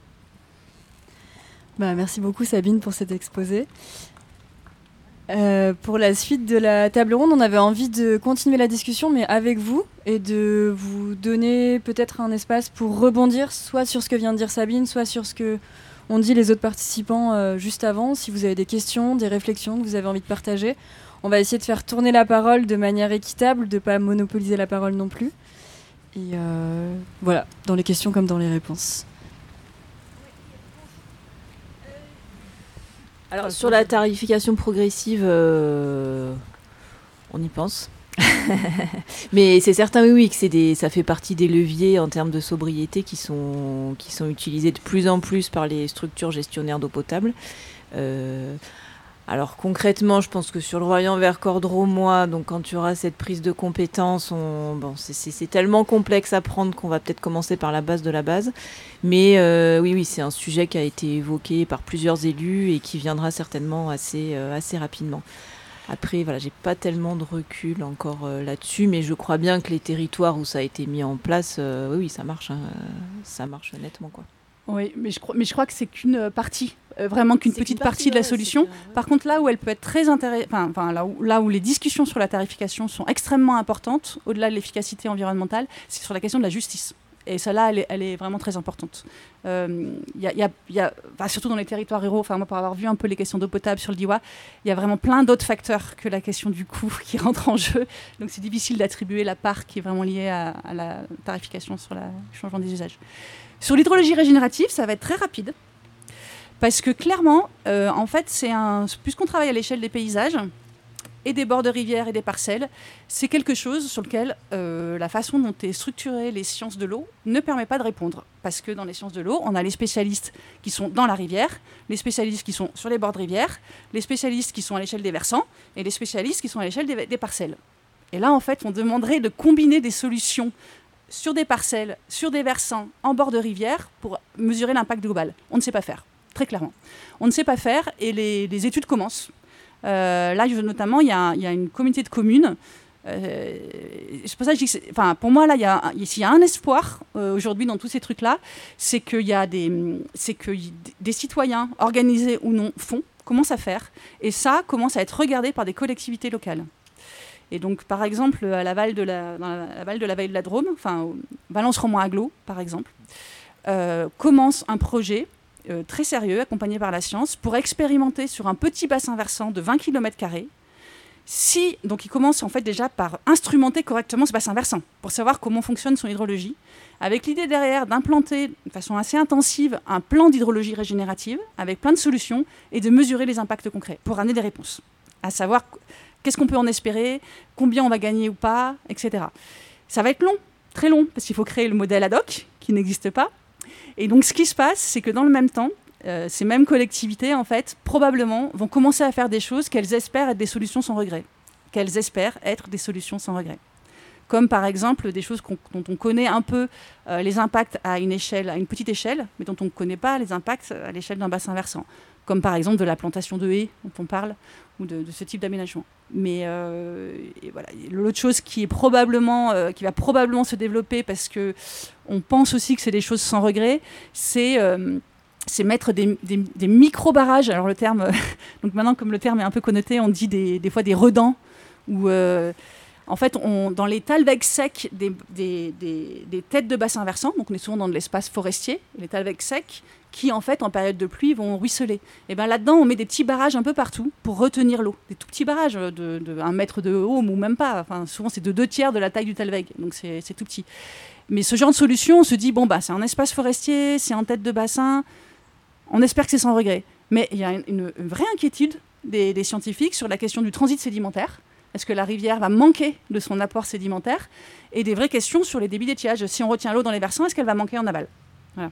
Merci beaucoup Sabine pour cet exposé. Pour la suite de la table ronde, on avait envie de continuer la discussion, mais avec vous, et de vous donner peut-être un espace pour rebondir, soit sur ce que vient de dire Sabine, soit sur ce que ont dit les autres participants juste avant. Si vous avez des questions, des réflexions que vous avez envie de partager, on va essayer de faire tourner la parole de manière équitable, de ne pas monopoliser la parole non plus. Et voilà, dans les questions comme dans les réponses. Alors sur la tarification progressive, on y pense. Mais c'est certain, oui, que ça fait partie des leviers en termes de sobriété qui sont utilisés de plus en plus par les structures gestionnaires d'eau potable. Alors concrètement, je pense que sur le Royan-Vercors Drômois, donc quand tu auras cette prise de compétences, c'est tellement complexe à prendre qu'on va peut-être commencer par la base de la base. Mais oui, c'est un sujet qui a été évoqué par plusieurs élus et qui viendra certainement assez rapidement. Après, voilà, j'ai pas tellement de recul encore là-dessus, mais je crois bien que les territoires où ça a été mis en place, oui, ça marche, ça marche nettement, quoi. Oui, mais je crois que c'est qu'une partie, vraiment qu'une petite partie de la solution. Ouais. Par contre, là où elle peut être très intéressante, là où les discussions sur la tarification sont extrêmement importantes, au-delà de l'efficacité environnementale, c'est sur la question de la justice. Et celle-là, elle est vraiment très importante. Surtout dans les territoires ruraux, moi, pour avoir vu un peu les questions d'eau potable sur le Diois, il y a vraiment plein d'autres facteurs que la question du coût qui rentre en jeu. Donc c'est difficile d'attribuer la part qui est vraiment liée à la tarification sur le changement des usages. Sur l'hydrologie régénérative, ça va être très rapide. Parce que clairement, en fait, puisqu'on travaille à l'échelle des paysages, et des bords de rivières et des parcelles, c'est quelque chose sur lequel la façon dont est structurée les sciences de l'eau ne permet pas de répondre. Parce que dans les sciences de l'eau, on a les spécialistes qui sont dans la rivière, les spécialistes qui sont sur les bords de rivière, les spécialistes qui sont à l'échelle des versants et les spécialistes qui sont à l'échelle des parcelles. Et là, en fait, on demanderait de combiner des solutions sur des parcelles, sur des versants, en bord de rivière pour mesurer l'impact global. On ne sait pas faire, très clairement. On ne sait pas faire et les études commencent. Là, notamment, il y a une communauté de communes. C'est pour ça que je dis que pour moi, là, s'il y a un espoir aujourd'hui dans tous ces trucs-là, c'est que des citoyens, organisés ou non, commencent à faire. Et ça commence à être regardé par des collectivités locales. Et donc, par exemple, dans la vallée de la vallée de la Drôme, Valence-Romand-Aglo, par exemple, commence un projet très sérieux, accompagné par la science, pour expérimenter sur un petit bassin versant de 20 km². Donc il commence en fait déjà par instrumenter correctement ce bassin versant, pour savoir comment fonctionne son hydrologie, avec l'idée derrière d'implanter de façon assez intensive un plan d'hydrologie régénérative, avec plein de solutions, et de mesurer les impacts concrets, pour amener des réponses, à savoir qu'est-ce qu'on peut en espérer, combien on va gagner ou pas, etc. Ça va être long, très long, parce qu'il faut créer le modèle ad hoc, qui n'existe pas. Et donc, ce qui se passe, c'est que dans le même temps, ces mêmes collectivités, en fait, probablement, vont commencer à faire des choses qu'elles espèrent être des solutions sans regret. Comme, par exemple, des choses dont on connaît un peu les impacts à une petite échelle, mais dont on ne connaît pas les impacts à l'échelle d'un bassin versant. Comme, par exemple, de la plantation de haies, dont on parle, ou de ce type d'aménagement. Mais et voilà. L'autre chose qui va probablement se développer, parce qu'on pense aussi que c'est des choses sans regret, c'est mettre des micro-barrages. Alors le terme, donc maintenant comme le terme est un peu connoté, on dit des fois des redans, où en fait dans les talwegs secs des têtes de bassins versants, donc on est souvent dans de l'espace forestier, les talwegs secs, qui en fait en période de pluie vont ruisseler. Et bien là-dedans on met des petits barrages un peu partout pour retenir l'eau, des tout petits barrages de 1 mètre de haut ou même pas, souvent c'est de 2/3 de la taille du talweg, donc c'est tout petit. Mais ce genre de solution, on se dit c'est un espace forestier, c'est en tête de bassin, on espère que c'est sans regret. Mais il y a une vraie inquiétude des scientifiques sur la question du transit sédimentaire. Est-ce que la rivière va manquer de son apport sédimentaire? Et des vraies questions sur les débits d'étiage. Si on retient l'eau dans les versants, est-ce qu'elle va manquer en aval? Voilà.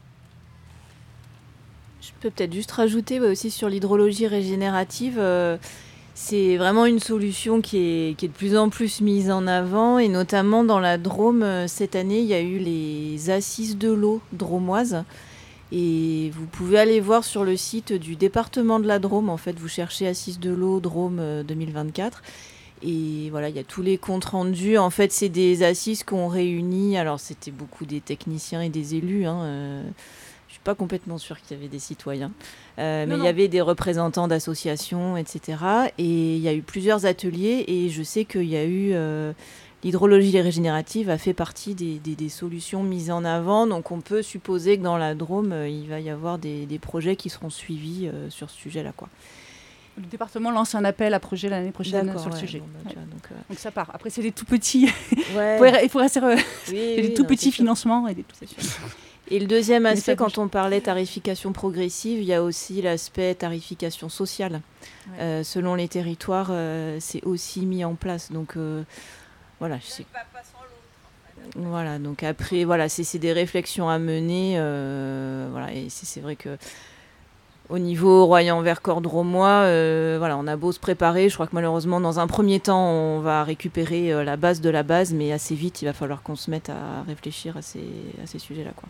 Je peux peut-être juste rajouter aussi sur l'hydrologie régénérative. C'est vraiment une solution qui est de plus en plus mise en avant. Et notamment dans la Drôme, cette année, il y a eu les assises de l'eau drômoises. Et vous pouvez aller voir sur le site du département de la Drôme. En fait, vous cherchez assises de l'eau Drôme 2024. Et voilà, il y a tous les comptes rendus. En fait, c'est des assises qu'on réunit. Alors, c'était beaucoup des techniciens et des élus. Je suis pas complètement sûre qu'il y avait des citoyens. Mais il y avait des représentants d'associations, etc. Et il y a eu plusieurs ateliers. Et je sais qu'il y a eu... l'hydrologie régénérative a fait partie des solutions mises en avant. Donc, on peut supposer que dans la Drôme, il va y avoir des projets qui seront suivis sur ce sujet-là, quoi. Le département lance un appel à projet l'année prochaine sur le sujet. Donc ça part. Après, c'est des tout petits. Il faut rester. Des tout petits financements et des tout petits. Et le deuxième aspect, quand on parlait tarification progressive, il y a aussi l'aspect tarification sociale. Selon les territoires, c'est aussi mis en place. Donc voilà. Voilà. Donc après, voilà, c'est des réflexions à mener. Voilà. Et c'est vrai que. Au niveau Royan-Vercors drômois, voilà, on a beau se préparer. Je crois que malheureusement, dans un premier temps, on va récupérer la base de la base, mais assez vite, il va falloir qu'on se mette à réfléchir à ces sujets-là, quoi.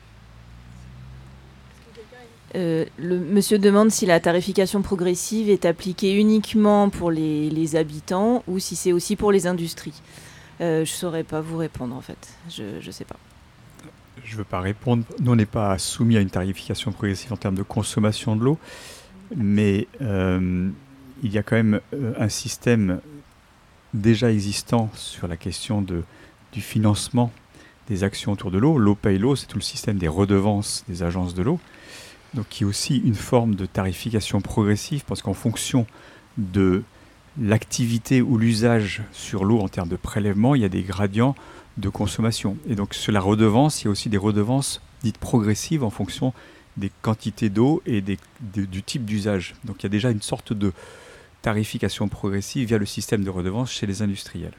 Le monsieur demande si la tarification progressive est appliquée uniquement pour les habitants ou si c'est aussi pour les industries. Je ne saurais pas vous répondre, en fait. Je ne sais pas. Je ne veux pas répondre. Nous, on n'est pas soumis à une tarification progressive en termes de consommation de l'eau, mais il y a quand même un système déjà existant sur la question du financement des actions autour de l'eau. L'eau paye l'eau, c'est tout le système des redevances des agences de l'eau. Donc qui est aussi une forme de tarification progressive, parce qu'en fonction de l'activité ou l'usage sur l'eau en termes de prélèvement, il y a des gradients de consommation. Et donc sur la redevance, il y a aussi des redevances dites progressives en fonction des quantités d'eau et du type d'usage. Donc il y a déjà une sorte de tarification progressive via le système de redevance chez les industriels.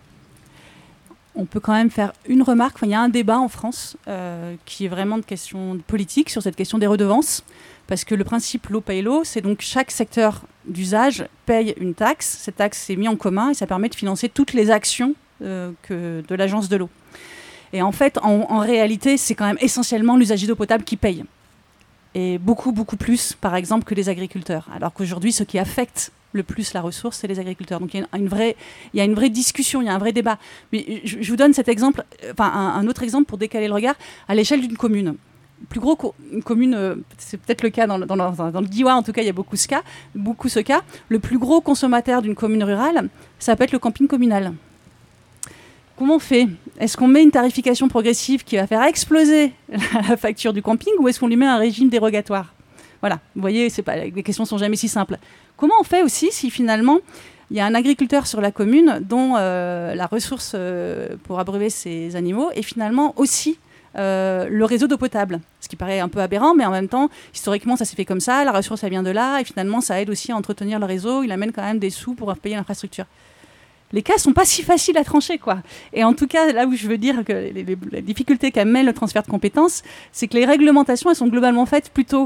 On peut quand même faire une remarque. Enfin, il y a un débat en France qui est vraiment de question politique sur cette question des redevances. Parce que le principe l'eau paye l'eau, c'est donc chaque secteur d'usage paye une taxe. Cette taxe est mise en commun et ça permet de financer toutes les actions de l'agence de l'eau. Et en fait, en réalité, c'est quand même essentiellement l'usager d'eau potable qui paye. Et beaucoup, beaucoup plus, par exemple, que les agriculteurs. Alors qu'aujourd'hui, ce qui affecte le plus la ressource, c'est les agriculteurs. Donc il y a une vraie discussion, il y a un vrai débat. Mais je vous donne cet exemple, un autre exemple pour décaler le regard, à l'échelle d'une commune. Plus gros une commune, c'est peut-être le cas dans le Diois, en tout cas il y a beaucoup ce cas. Le plus gros consommateur d'une commune rurale, ça peut être le camping communal. Comment on fait ? Est-ce qu'on met une tarification progressive qui va faire exploser la facture du camping, ou est-ce qu'on lui met un régime dérogatoire ? Voilà, vous voyez, les questions ne sont jamais si simples. Comment on fait aussi si finalement il y a un agriculteur sur la commune dont la ressource pour abreuver ses animaux est finalement aussi le réseau d'eau potable, ce qui paraît un peu aberrant, mais en même temps, historiquement, ça s'est fait comme ça, la ressource, elle vient de là, et finalement, ça aide aussi à entretenir le réseau, il amène quand même des sous pour payer l'infrastructure. Les cas ne sont pas si faciles à trancher, quoi. Et en tout cas, là où je veux dire que les difficultés qu'amène le transfert de compétences, c'est que les réglementations, elles sont globalement faites plutôt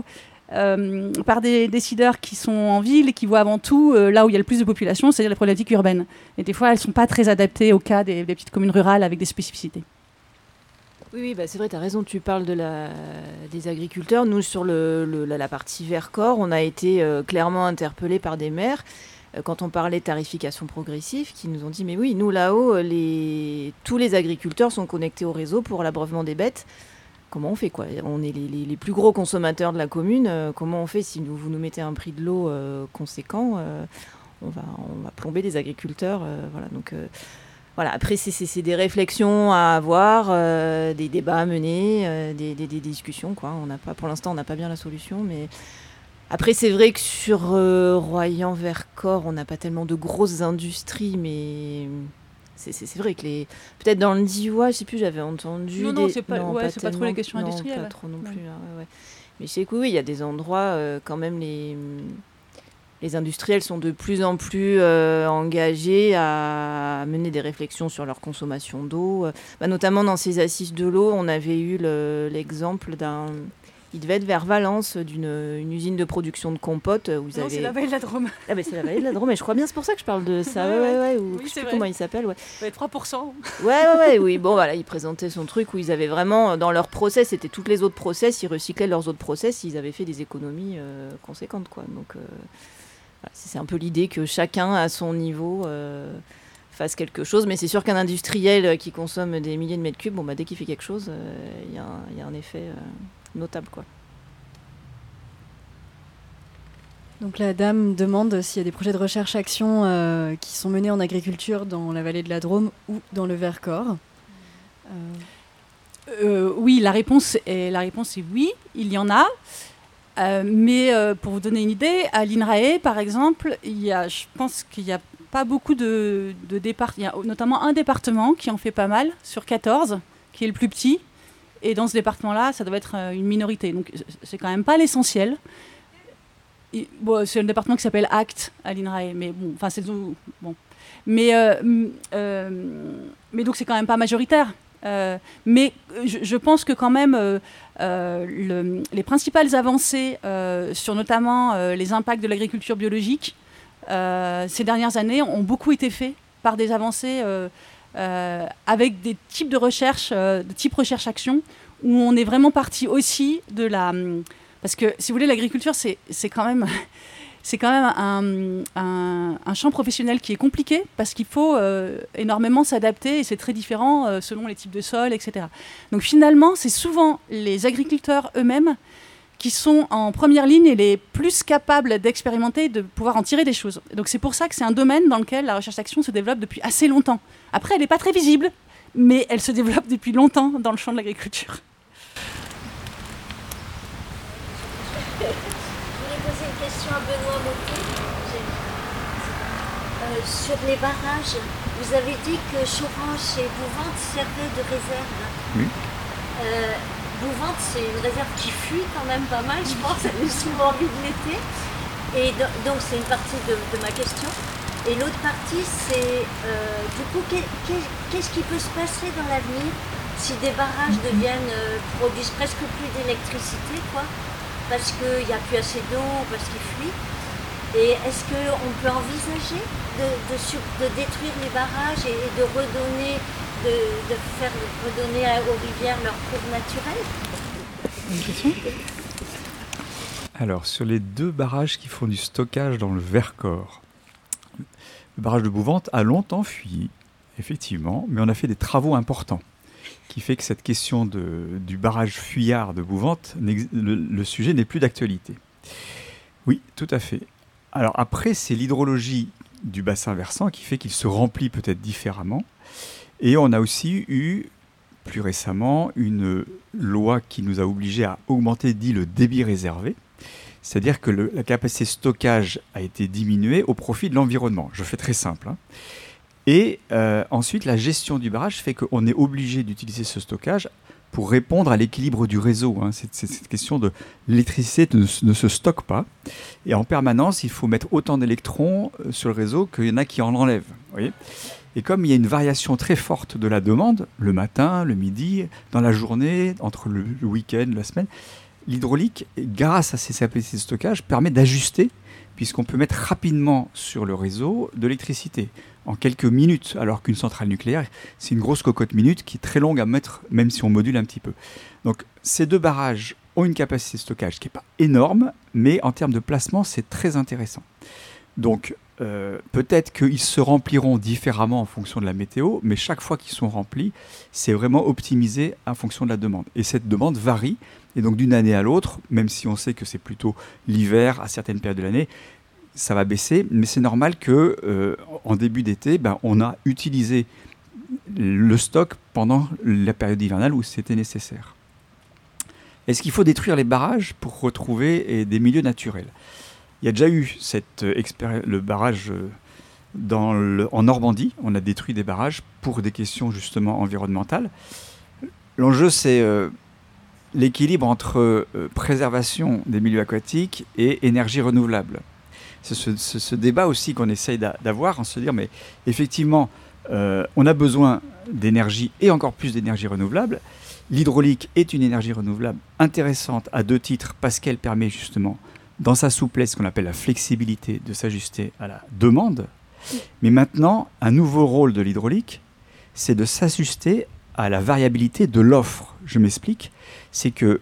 par des décideurs qui sont en ville et qui voient avant tout là où il y a le plus de population, c'est-à-dire les problématiques urbaines. Et des fois, elles ne sont pas très adaptées au cas des petites communes rurales avec des spécificités. Oui, c'est vrai, tu as raison, tu parles des agriculteurs. Nous, sur la partie Vercors, on a été clairement interpellés par des maires quand on parlait de tarification progressive, qui nous ont dit « Mais oui, nous là-haut, tous les agriculteurs sont connectés au réseau pour l'abreuvement des bêtes. Comment on fait, quoi ? On est les plus gros consommateurs de la commune. Comment on fait si vous nous mettez un prix de l'eau conséquent on va plomber les agriculteurs. » Voilà, donc... Voilà, après, c'est des réflexions à avoir, des débats à mener, des discussions, quoi. Pour l'instant, on n'a pas bien la solution, mais après, c'est vrai que sur Royan-Vercors, on n'a pas tellement de grosses industries, mais c'est vrai que peut-être dans le Diois, je sais plus, j'avais entendu... Non, c'est pas trop les questions industrielles. Non, pas trop non plus. Ouais. Mais je sais que oui, il y a des endroits, quand même, les industriels sont de plus en plus engagés à mener des réflexions sur leur consommation d'eau. Notamment dans ces assises de l'eau, on avait eu l'exemple d'un... Il devait être vers Valence, d'une usine de production de compote. C'est la vallée de la Drôme. Ah, mais c'est la vallée de la Drôme, et je crois bien, c'est pour ça que je parle de ça. Ouais, ou je sais plus comment il s'appelle. Ouais. Ça va être 3%. Oui. Bon, voilà, ils présentaient son truc où ils avaient vraiment, dans leur process, c'était toutes les autres process, ils recyclaient leurs autres process, ils avaient fait des économies conséquentes, quoi. Donc... c'est un peu l'idée que chacun, à son niveau, fasse quelque chose. Mais c'est sûr qu'un industriel qui consomme des milliers de mètres cubes, dès qu'il fait quelque chose, il y a un effet notable, quoi. Donc la dame demande s'il y a des projets de recherche-action qui sont menés en agriculture dans la vallée de la Drôme ou dans le Vercors. Oui, la réponse est oui, il y en a. Mais pour vous donner une idée, à l'INRAE, par exemple, je pense qu'il n'y a pas beaucoup de départements. Il y a notamment un département qui en fait pas mal, sur 14, qui est le plus petit. Et dans ce département-là, ça doit être une minorité. Donc, c'est quand même pas l'essentiel. C'est un département qui s'appelle ACT à l'INRAE. Mais bon, c'est bon. Mais donc, c'est quand même pas majoritaire. Mais je pense que quand même les principales avancées sur notamment les impacts de l'agriculture biologique ces dernières années ont beaucoup été faites par des avancées avec des types de recherche, de type recherche-action, où on est vraiment parti aussi de la... Parce que, si vous voulez, l'agriculture, c'est quand même... C'est quand même un champ professionnel qui est compliqué parce qu'il faut énormément s'adapter et c'est très différent selon les types de sols, etc. Donc finalement, c'est souvent les agriculteurs eux-mêmes qui sont en première ligne et les plus capables d'expérimenter, de pouvoir en tirer des choses. Donc c'est pour ça que c'est un domaine dans lequel la recherche-action se développe depuis assez longtemps. Après, elle n'est pas très visible mais elle se développe depuis longtemps dans le champ de l'agriculture. Je voulais poser une question à Benoît Mottet. Sur les barrages, vous avez dit que Chorange et Bouvante servaient de réserve. Oui. Bouvante, c'est une réserve qui fuit quand même pas mal, je pense. Elle est souvent vide l'été. Et donc, c'est une partie de ma question. Et l'autre partie, c'est du coup, qu'est-ce qui peut se passer dans l'avenir si des barrages produisent presque plus d'électricité, quoi, parce qu'il n'y a plus assez d'eau, parce qu'ils fuient. Et est-ce qu'on peut envisager de détruire les barrages et de redonner, redonner aux rivières leur cours naturel? Une question ? Alors, sur les 2 barrages qui font du stockage dans le Vercors, le barrage de Bouvante a longtemps fui, effectivement, mais on a fait des travaux importants qui fait que cette question du barrage fuyard de Bouvante, le sujet n'est plus d'actualité. Oui, tout à fait. Alors après, c'est l'hydrologie du bassin versant qui fait qu'il se remplit peut-être différemment. Et on a aussi eu, plus récemment, une loi qui nous a obligés à augmenter, le débit réservé. C'est-à-dire que la capacité de stockage a été diminuée au profit de l'environnement. Je fais très simple. Et ensuite, la gestion du barrage fait qu'on est obligé d'utiliser ce stockage pour répondre à l'équilibre du réseau. Cette question de l'électricité ne se stocke pas. Et en permanence, il faut mettre autant d'électrons sur le réseau qu'il y en a qui en enlèvent. Vous voyez ? Et comme il y a une variation très forte de la demande, le matin, le midi, dans la journée, entre le week-end, la semaine, l'hydraulique, grâce à ses capacités de stockage, permet d'ajuster, puisqu'on peut mettre rapidement sur le réseau de l'électricité en quelques minutes, alors qu'une centrale nucléaire, c'est une grosse cocotte minute qui est très longue à mettre, même si on module un petit peu. Donc ces 2 barrages ont une capacité de stockage qui n'est pas énorme, mais en termes de placement, c'est très intéressant. Donc peut-être qu'ils se rempliront différemment en fonction de la météo, mais chaque fois qu'ils sont remplis, c'est vraiment optimisé en fonction de la demande. Et cette demande varie, et donc d'une année à l'autre, même si on sait que c'est plutôt l'hiver à certaines périodes de l'année, ça va baisser, mais c'est normal qu'en début d'été, on a utilisé le stock pendant la période hivernale où c'était nécessaire. Est-ce qu'il faut détruire les barrages pour retrouver des milieux naturels ? Il y a déjà eu le barrage en Normandie. On a détruit des barrages pour des questions justement environnementales. L'enjeu, c'est l'équilibre entre préservation des milieux aquatiques et énergie renouvelable. C'est ce débat aussi qu'on essaye d'avoir, en se dire, mais effectivement, on a besoin d'énergie et encore plus d'énergie renouvelable. L'hydraulique est une énergie renouvelable intéressante à 2 titres, parce qu'elle permet justement, dans sa souplesse, ce qu'on appelle la flexibilité, de s'ajuster à la demande. Mais maintenant, un nouveau rôle de l'hydraulique, c'est de s'ajuster à la variabilité de l'offre. Je m'explique. C'est que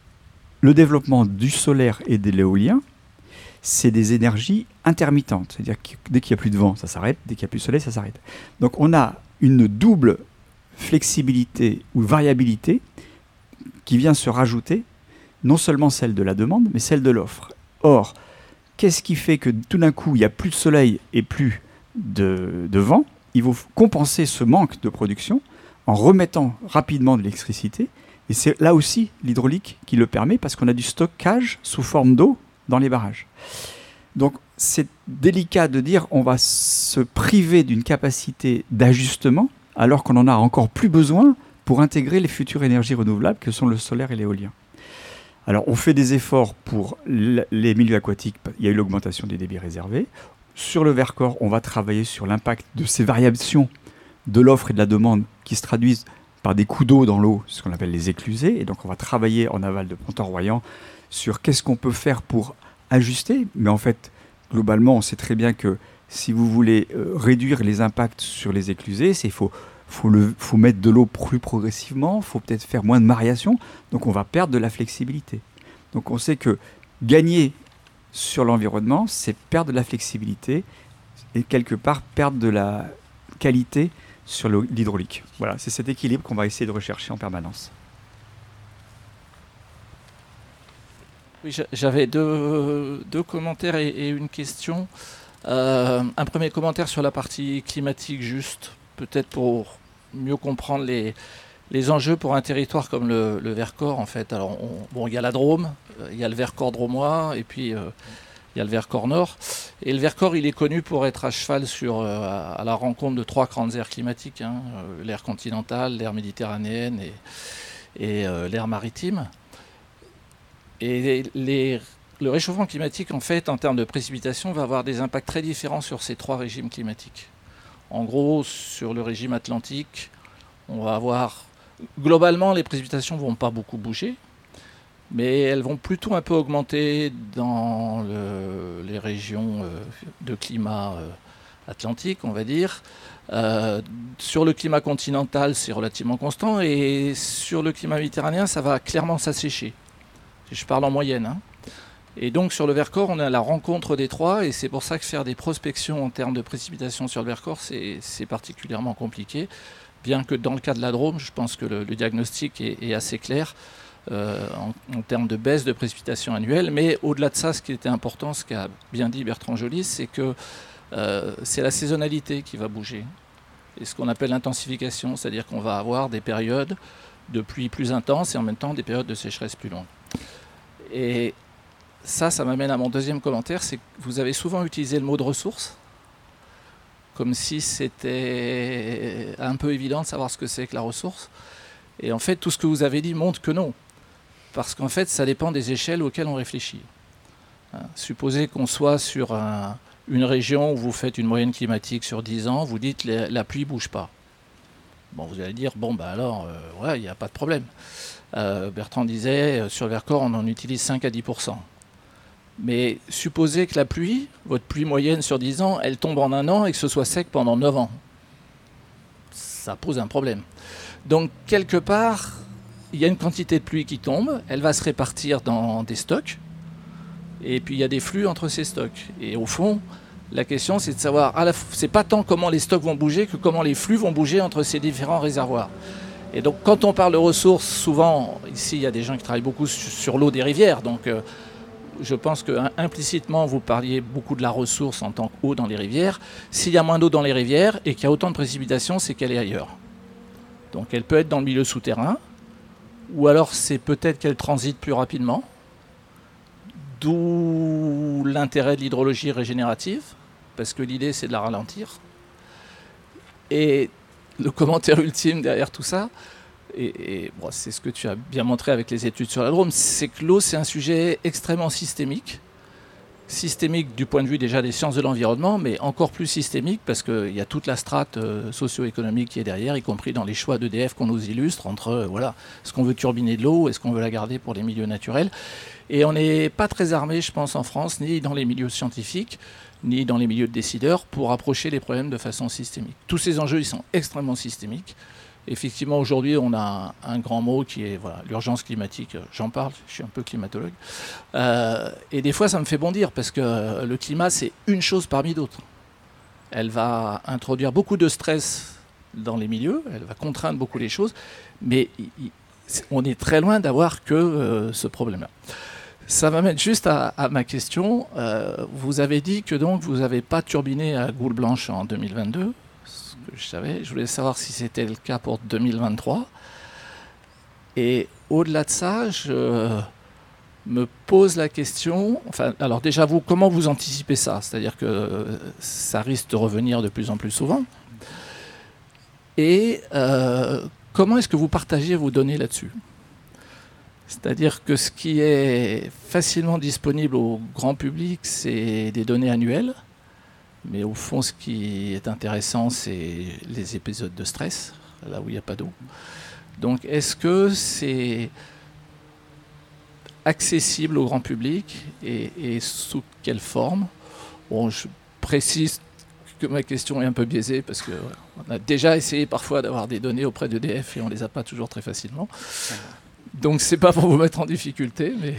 le développement du solaire et de l'éolien, c'est des énergies intermittentes. C'est-à-dire que dès qu'il n'y a plus de vent, ça s'arrête. Dès qu'il n'y a plus de soleil, ça s'arrête. Donc on a une double flexibilité ou variabilité qui vient se rajouter, non seulement celle de la demande, mais celle de l'offre. Or, qu'est-ce qui fait que tout d'un coup, il n'y a plus de soleil et plus de vent ? Il faut compenser ce manque de production en remettant rapidement de l'électricité. Et c'est là aussi l'hydraulique qui le permet, parce qu'on a du stockage sous forme d'eau dans les barrages. Donc c'est délicat de dire on va se priver d'une capacité d'ajustement alors qu'on en a encore plus besoin pour intégrer les futures énergies renouvelables que sont le solaire et l'éolien. Alors on fait des efforts pour les milieux aquatiques, il y a eu l'augmentation des débits réservés. Sur le Vercors, on va travailler sur l'impact de ces variations de l'offre et de la demande qui se traduisent par des coups d'eau dans l'eau, ce qu'on appelle les éclusées. Et donc on va travailler en aval de Pontorroyan sur qu'est-ce qu'on peut faire pour ajuster. Mais en fait, globalement, on sait très bien que si vous voulez réduire les impacts sur les éclusées, il faut mettre de l'eau plus progressivement, il faut peut-être faire moins de variations, donc on va perdre de la flexibilité. Donc on sait que gagner sur l'environnement, c'est perdre de la flexibilité et quelque part perdre de la qualité sur l'hydraulique. Voilà, c'est cet équilibre qu'on va essayer de rechercher en permanence. Oui, j'avais deux commentaires et une question. Un premier commentaire sur la partie climatique, juste peut-être pour mieux comprendre les enjeux pour un territoire comme le Vercors, en fait. Alors, il y a la Drôme, il y a le Vercors drômois, et puis il y a le Vercors Nord. Et le Vercors, il est connu pour être à cheval à la rencontre de 3 grandes aires climatiques, l'aire continentale, l'aire méditerranéenne et l'aire maritime. Et le réchauffement climatique, en fait, en termes de précipitation, va avoir des impacts très différents sur ces 3 régimes climatiques. En gros, sur le régime atlantique, on va avoir... Globalement, les précipitations ne vont pas beaucoup bouger, mais elles vont plutôt un peu augmenter dans les régions de climat atlantique, on va dire. Sur le climat continental, c'est relativement constant, et sur le climat méditerranéen, ça va clairement s'assécher. Je parle en moyenne. Et donc sur le Vercors, on est à la rencontre des 3, et c'est pour ça que faire des prospections en termes de précipitations sur le Vercors, c'est particulièrement compliqué. Bien que dans le cas de la Drôme, je pense que le diagnostic est assez clair en termes de baisse de précipitations annuelles. Mais au-delà de ça, ce qui était important, ce qu'a bien dit Bertrand Joly, c'est que c'est la saisonnalité qui va bouger. Et ce qu'on appelle l'intensification, c'est-à-dire qu'on va avoir des périodes de pluie plus intenses et en même temps des périodes de sécheresse plus longues. Et ça m'amène à mon deuxième commentaire, c'est que vous avez souvent utilisé le mot de ressources, comme si c'était un peu évident de savoir ce que c'est que la ressource. Et en fait, tout ce que vous avez dit montre que non. Parce qu'en fait, ça dépend des échelles auxquelles on réfléchit. Supposez qu'on soit sur une région où vous faites une moyenne climatique sur 10 ans, vous dites la pluie ne bouge pas. Bon, vous allez dire, il n'y a pas de problème. Bertrand disait, sur le Vercors, on en utilise 5 à 10%. Mais supposez que la pluie, votre pluie moyenne sur 10 ans, elle tombe en 1 an et que ce soit sec pendant 9 ans. Ça pose un problème. Donc, quelque part, il y a une quantité de pluie qui tombe, elle va se répartir dans des stocks, et puis il y a des flux entre ces stocks. Et au fond, la question, c'est de savoir, c'est pas tant comment les stocks vont bouger que comment les flux vont bouger entre ces différents réservoirs. Et donc, quand on parle de ressources, souvent, ici, il y a des gens qui travaillent beaucoup sur l'eau des rivières, donc... je pense que implicitement vous parliez beaucoup de la ressource en tant qu'eau dans les rivières. S'il y a moins d'eau dans les rivières et qu'il y a autant de précipitations, c'est qu'elle est ailleurs. Donc elle peut être dans le milieu souterrain, ou alors c'est peut-être qu'elle transite plus rapidement, d'où l'intérêt de l'hydrologie régénérative, parce que l'idée c'est de la ralentir. Et le commentaire ultime derrière tout ça, et c'est ce que tu as bien montré avec les études sur la Drôme, c'est que l'eau, c'est un sujet extrêmement systémique du point de vue déjà des sciences de l'environnement, mais encore plus systémique parce qu'il y a toute la strate socio-économique qui est derrière, y compris dans les choix d'EDF qu'on nous illustre, entre est-ce qu'on veut turbiner de l'eau, est-ce qu'on veut la garder pour les milieux naturels. Et on n'est pas très armé, je pense, en France, ni dans les milieux scientifiques, ni dans les milieux de décideurs, pour approcher les problèmes de façon systémique. Tous ces enjeux, ils sont extrêmement systémiques. Effectivement, aujourd'hui, on a un grand mot qui est l'urgence climatique. J'en parle, je suis un peu climatologue. Et des fois, ça me fait bondir parce que le climat, c'est une chose parmi d'autres. Elle va introduire beaucoup de stress dans les milieux, elle va contraindre beaucoup les choses, mais on est très loin d'avoir que ce problème-là. Ça m'amène juste à ma question. Vous avez dit que donc vous n'avez pas turbiné à Goule Blanche en 2022. Je voulais savoir si c'était le cas pour 2023. Et au-delà de ça, je me pose la question, alors déjà vous, comment vous anticipez ça? C'est-à-dire que ça risque de revenir de plus en plus souvent. Et comment est-ce que vous partagez vos données là-dessus? C'est-à-dire que ce qui est facilement disponible au grand public, c'est des données annuelles. Mais au fond, ce qui est intéressant, c'est les épisodes de stress, là où il n'y a pas d'eau. Donc, est-ce que c'est accessible au grand public et sous quelle forme? Bon, je précise que ma question est un peu biaisée parce qu'on a déjà essayé parfois d'avoir des données auprès d'EDF et on ne les a pas toujours très facilement. Donc, ce n'est pas pour vous mettre en difficulté, mais...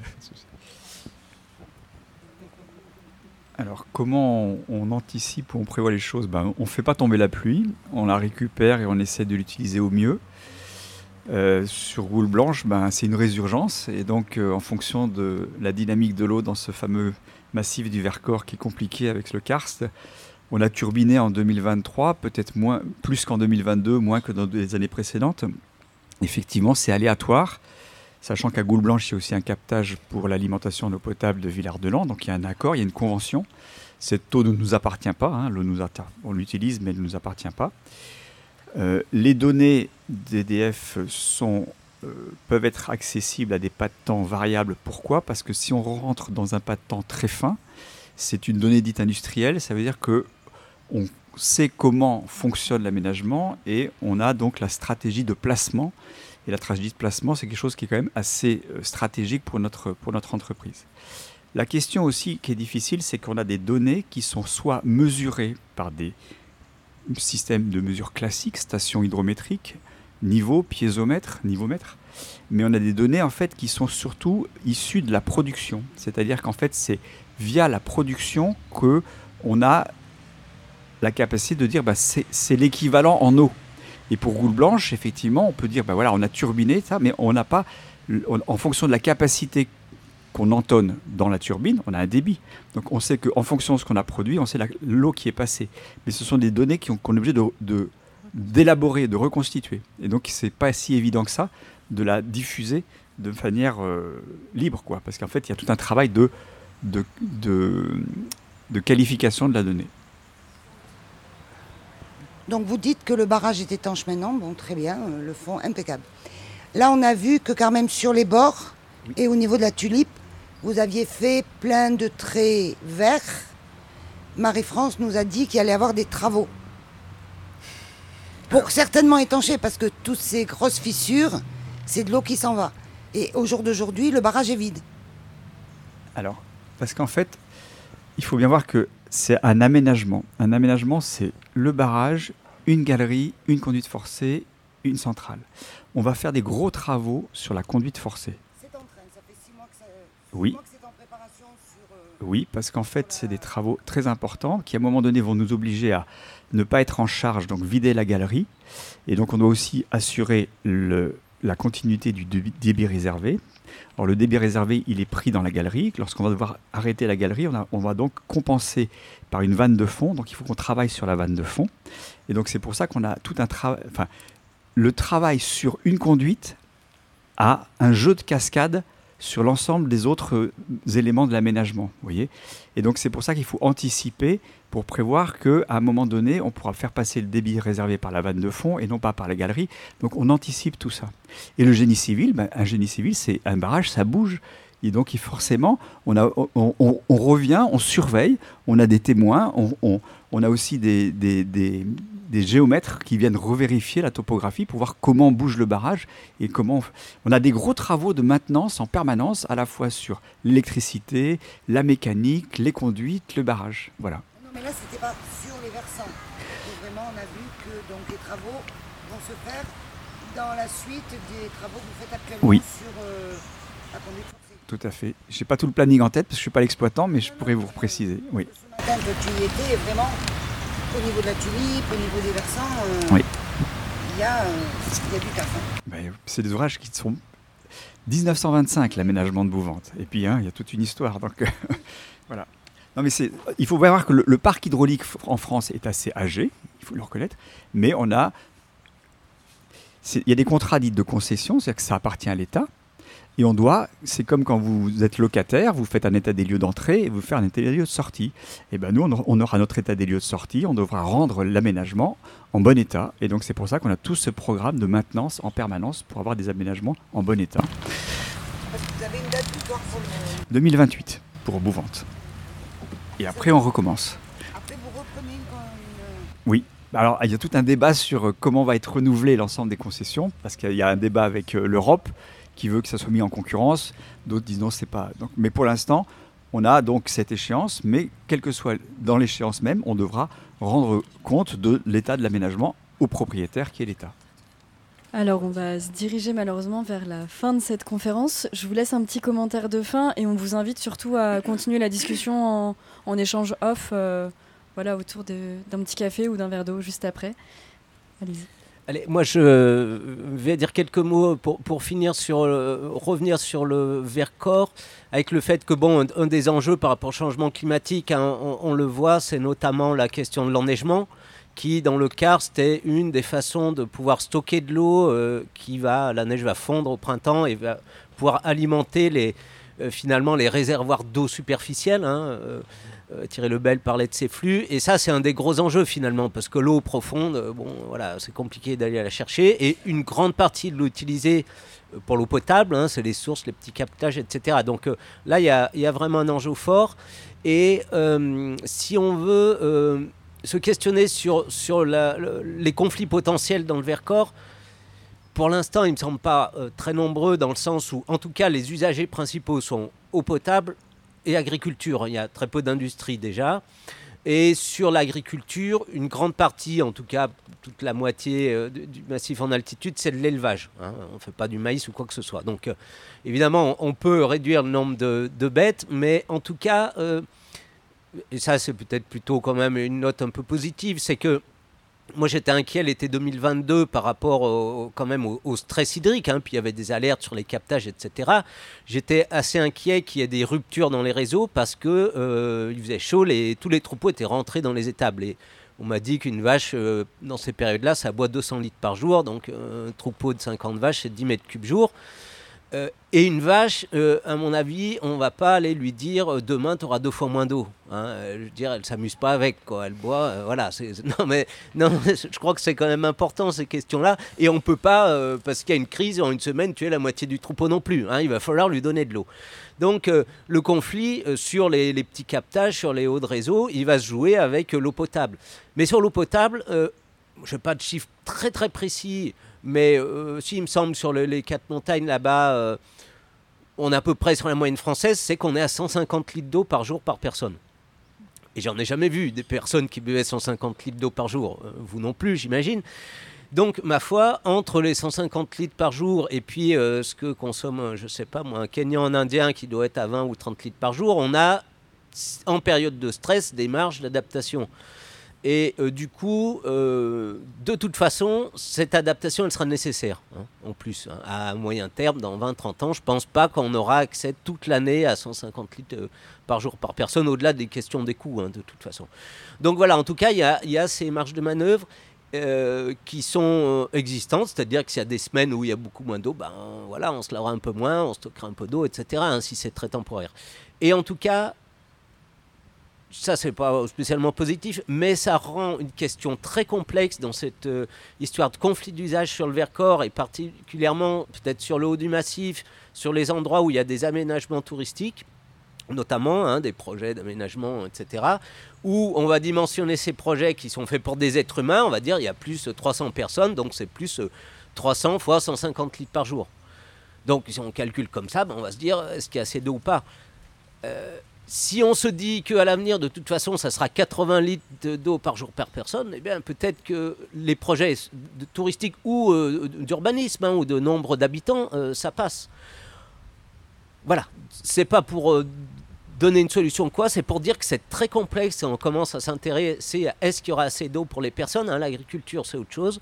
Alors, comment on anticipe ou on prévoit les choses? On ne fait pas tomber la pluie, on la récupère et on essaie de l'utiliser au mieux. Sur Goule Blanche, c'est une résurgence. Et donc, en fonction de la dynamique de l'eau dans ce fameux massif du Vercors qui est compliqué avec le karst, On a turbiné en 2023, peut-être plus qu'en 2022, moins que dans les années précédentes. Effectivement, c'est aléatoire, sachant qu'à Goulblanche, il y a aussi un captage pour l'alimentation en eau potable de Villard-de-Lans. Donc il y a un accord, il y a une convention. Cette eau ne nous appartient pas, on l'utilise, mais elle ne nous appartient pas. Les données d'EDF peuvent être accessibles à des pas de temps variables. Pourquoi ? Parce que si on rentre dans un pas de temps très fin, c'est une donnée dite industrielle, ça veut dire qu'on sait comment fonctionne l'aménagement et on a donc la stratégie de placement. Et la stratégie de placement, c'est quelque chose qui est quand même assez stratégique pour notre entreprise. La question aussi qui est difficile, c'est qu'on a des données qui sont soit mesurées par des systèmes de mesure classiques, stations hydrométriques, niveau, piézomètre, nivomètre, mais on a des données en fait qui sont surtout issues de la production. C'est-à-dire qu'en fait, c'est via la production qu'on a la capacité de dire c'est l'équivalent en eau. Et pour Goulblanche, effectivement, on peut dire on a turbiné ça, mais on n'a pas, en fonction de la capacité qu'on entonne dans la turbine, on a un débit. Donc on sait qu'en fonction de ce qu'on a produit, on sait l'eau qui est passée. Mais ce sont des données qu'on est obligé d'élaborer, de reconstituer. Et donc c'est pas si évident que ça de la diffuser de manière libre, quoi. Parce qu'en fait, il y a tout un travail de qualification de la donnée. Donc vous dites que le barrage est étanche maintenant, bon très bien, le fond impeccable. Là on a vu que quand même sur les bords et au niveau de la tulipe, vous aviez fait plein de traits verts. Marie-France nous a dit qu'il allait y avoir des travaux. Pour certainement étancher, parce que toutes ces grosses fissures, c'est de l'eau qui s'en va. Et au jour d'aujourd'hui, le barrage est vide. Alors, parce qu'en fait, il faut bien voir que c'est un aménagement. Un aménagement, c'est le barrage, une galerie, une conduite forcée, une centrale. On va faire des gros travaux sur la conduite forcée. C'est en train, ça fait 6 mois que c'est en préparation sur... Oui, parce qu'en fait, c'est des travaux très importants qui, à un moment donné, vont nous obliger à ne pas être en charge, donc vider la galerie. Et donc, on doit aussi assurer la continuité du débit réservé. Alors, le débit réservé, il est pris dans la galerie. Lorsqu'on va devoir arrêter la galerie, on va donc compenser par une vanne de fond. Donc, il faut qu'on travaille sur la vanne de fond. Et donc, c'est pour ça qu'on a tout un travail... Enfin, le travail sur une conduite a un jeu de cascade sur l'ensemble des autres éléments de l'aménagement, vous voyez. Et donc, c'est pour ça qu'il faut anticiper pour prévoir qu'à un moment donné, on pourra faire passer le débit réservé par la vanne de fond et non pas par la galerie. Donc, on anticipe tout ça. Et le génie civil, un génie civil, c'est un barrage, ça bouge. Et donc, forcément, on revient, on surveille, on a des témoins, on a aussi des géomètres qui viennent revérifier la topographie pour voir comment bouge le barrage et comment... On a des gros travaux de maintenance en permanence, à la fois sur l'électricité, la mécanique, les conduites, le barrage. Voilà. Non, mais là, c'était pas sur les versants. Et vraiment, on a vu que donc, les travaux vont se faire dans la suite des travaux que vous faites actuellement sur la conduite forcée. Tout à fait. Je n'ai pas tout le planning en tête parce que je ne suis pas l'exploitant, mais je pourrais vous préciser. Oui. Ce matin, toi, tu y étais vraiment au niveau de la tulipe, au niveau des versants. Oui. Il y a du taf. C'est des ouvrages qui sont 1925, l'aménagement de Bouvante. Et puis, il y a toute une histoire. Donc, voilà. Non, mais il faut voir que le parc hydraulique en France est assez âgé, il faut le reconnaître, mais il y a des contrats dits de concession, c'est-à-dire que ça appartient à l'État. Et c'est comme quand vous êtes locataire, vous faites un état des lieux d'entrée et vous faites un état des lieux de sortie. Et bien nous, on aura notre état des lieux de sortie, on devra rendre l'aménagement en bon état. Et donc c'est pour ça qu'on a tout ce programme de maintenance en permanence pour avoir des aménagements en bon état. Parce que vous avez une date butoir pour le... 2028 pour Bouvante. Et après on recommence. Après vous reprenez une... Oui. Alors il y a tout un débat sur comment va être renouvelé l'ensemble des concessions, parce qu'il y a un débat avec l'Europe, qui veut que ça soit mis en concurrence, d'autres disent non, c'est pas. Donc, mais pour l'instant, on a donc cette échéance, mais quelle que soit dans l'échéance même, on devra rendre compte de l'état de l'aménagement au propriétaire qui est l'État. Alors, on va se diriger malheureusement vers la fin de cette conférence. Je vous laisse un petit commentaire de fin et on vous invite surtout à continuer la discussion en échange off, autour d'un petit café ou d'un verre d'eau juste après. Allez-y. Allez, moi je vais dire quelques mots pour finir revenir sur le Vercors, avec le fait que un des enjeux par rapport au changement climatique, hein, on le voit, c'est notamment la question de l'enneigement, qui dans le Gard c'était une des façons de pouvoir stocker de l'eau, la neige va fondre au printemps et va pouvoir alimenter finalement les réservoirs d'eau superficielle. Hein, Thierry Lebel parlait de ces flux, et ça c'est un des gros enjeux finalement, parce que l'eau profonde, c'est compliqué d'aller la chercher, et une grande partie de l'eau utilisée pour l'eau potable, hein, c'est les sources, les petits captages, etc. Donc là il y a vraiment un enjeu fort, et si on veut se questionner sur les conflits potentiels dans le Vercors, pour l'instant ils ne me semblent pas très nombreux, dans le sens où en tout cas les usagers principaux sont eau potable et agriculture. Il y a très peu d'industrie déjà. Et sur l'agriculture, une grande partie, en tout cas toute la moitié du massif en altitude, c'est de l'élevage. Hein. On ne fait pas du maïs ou quoi que ce soit. Donc évidemment, on peut réduire le nombre de bêtes, mais en tout cas, et ça c'est peut-être plutôt quand même une note un peu positive, c'est que moi j'étais inquiet l'été 2022 par rapport au stress hydrique, hein, puis il y avait des alertes sur les captages, etc. J'étais assez inquiet qu'il y ait des ruptures dans les réseaux parce que il faisait chaud, tous les troupeaux étaient rentrés dans les étables. Et on m'a dit qu'une vache, dans ces périodes-là, ça boit 200 litres par jour, donc un troupeau de 50 vaches, c'est 10 mètres cubes jour. Et une vache, à mon avis, on ne va pas aller lui dire demain tu auras 2 fois moins d'eau. Hein. Je veux dire, elle ne s'amuse pas avec, quoi. Elle boit, voilà. Non, je crois que c'est quand même important ces questions-là. Et on ne peut pas, parce qu'il y a une crise, en une semaine, tuer la moitié du troupeau non plus. Hein. Il va falloir lui donner de l'eau. Donc le conflit sur les petits captages, sur les hauts de réseau, il va se jouer avec l'eau potable. Mais sur l'eau potable, je n'ai pas de chiffres très très précis. Mais si il me semble sur les 4 montagnes là-bas, on est à peu près sur la moyenne française, c'est qu'on est à 150 litres d'eau par jour par personne. Et j'en ai jamais vu des personnes qui buvaient 150 litres d'eau par jour. Vous non plus, j'imagine. Donc, ma foi, entre les 150 litres par jour et puis ce que consomme, je sais pas moi, un Kenyan, un Indien qui doit être à 20 ou 30 litres par jour, on a, en période de stress, des marges d'adaptation. Et du coup, de toute façon, cette adaptation, elle sera nécessaire, hein, en plus. Hein, à moyen terme, dans 20-30 ans, je ne pense pas qu'on aura accès toute l'année à 150 litres par jour par personne, au-delà des questions des coûts, hein, de toute façon. Donc voilà, en tout cas, il y a ces marges de manœuvre qui sont existantes, c'est-à-dire que s'il y a des semaines où il y a beaucoup moins d'eau, voilà, on se lavera un peu moins, on stockera un peu d'eau, etc., hein, si c'est très temporaire. Et en tout cas, ça, c'est pas spécialement positif, mais ça rend une question très complexe dans cette histoire de conflit d'usage sur le Vercors, et particulièrement peut-être sur le haut du massif, sur les endroits où il y a des aménagements touristiques, notamment hein, des projets d'aménagement, etc., où on va dimensionner ces projets qui sont faits pour des êtres humains, on va dire il y a plus 300 personnes, donc c'est plus 300 fois 150 litres par jour. Donc si on calcule comme ça, on va se dire est-ce qu'il y a assez d'eau ou pas. Si on se dit qu'à l'avenir, de toute façon, ça sera 80 litres d'eau par jour par personne, eh bien, peut-être que les projets touristiques ou d'urbanisme hein, ou de nombre d'habitants, ça passe. Voilà. C'est pas pour donner une solution quoi, c'est pour dire que c'est très complexe et on commence à s'intéresser à est-ce qu'il y aura assez d'eau pour les personnes. Hein, l'agriculture, c'est autre chose.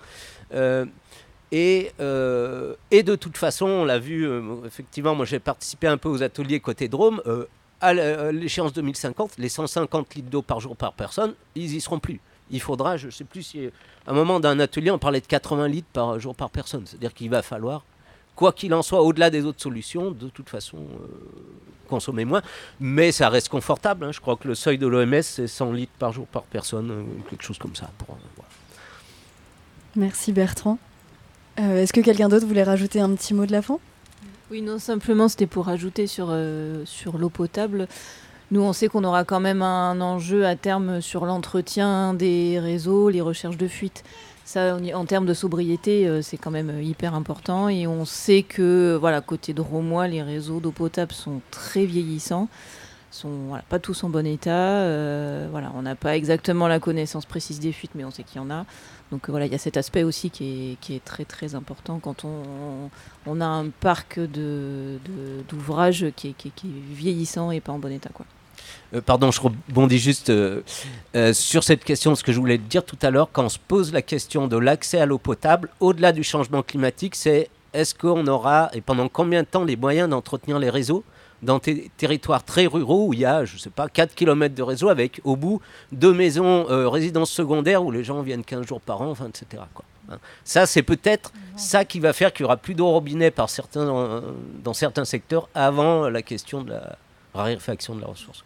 Et de toute façon, on l'a vu, effectivement, moi j'ai participé un peu aux ateliers côté Drôme. À l'échéance 2050, les 150 litres d'eau par jour par personne, ils y seront plus. Il faudra, je ne sais plus si à un moment d'un atelier, on parlait de 80 litres par jour par personne. C'est-à-dire qu'il va falloir, quoi qu'il en soit, au-delà des autres solutions, de toute façon, consommer moins. Mais ça reste confortable. Hein. Je crois que le seuil de l'OMS, c'est 100 litres par jour par personne, quelque chose comme ça. Voilà. Merci Bertrand. Est-ce que quelqu'un d'autre voulait rajouter un petit mot de la fin ? Oui, non, simplement c'était pour ajouter sur l'eau potable. Nous, on sait qu'on aura quand même un enjeu à terme sur l'entretien des réseaux, les recherches de fuite. Ça, en termes de sobriété, c'est quand même hyper important. Et on sait que, voilà, côté drômois, les réseaux d'eau potable sont très vieillissants, sont pas tous en bon état. On n'a pas exactement la connaissance précise des fuites, mais on sait qu'il y en a. Donc voilà, il y a cet aspect aussi qui est très très important quand on a un parc d'ouvrages qui est vieillissant et pas en bon état, quoi. Pardon, je rebondis juste sur cette question, ce que je voulais dire tout à l'heure, quand on se pose la question de l'accès à l'eau potable, au-delà du changement climatique, c'est est-ce qu'on aura, et pendant combien de temps, les moyens d'entretenir les réseaux dans des territoires très ruraux où il y a, je ne sais pas, 4 km de réseau avec, au bout, 2 maisons résidences secondaires où les gens viennent 15 jours par an, enfin, etc. quoi. Ça, c'est peut-être ça qui va faire qu'il n'y aura plus d'eau robinet dans certains secteurs avant la question de la raréfaction de la ressource.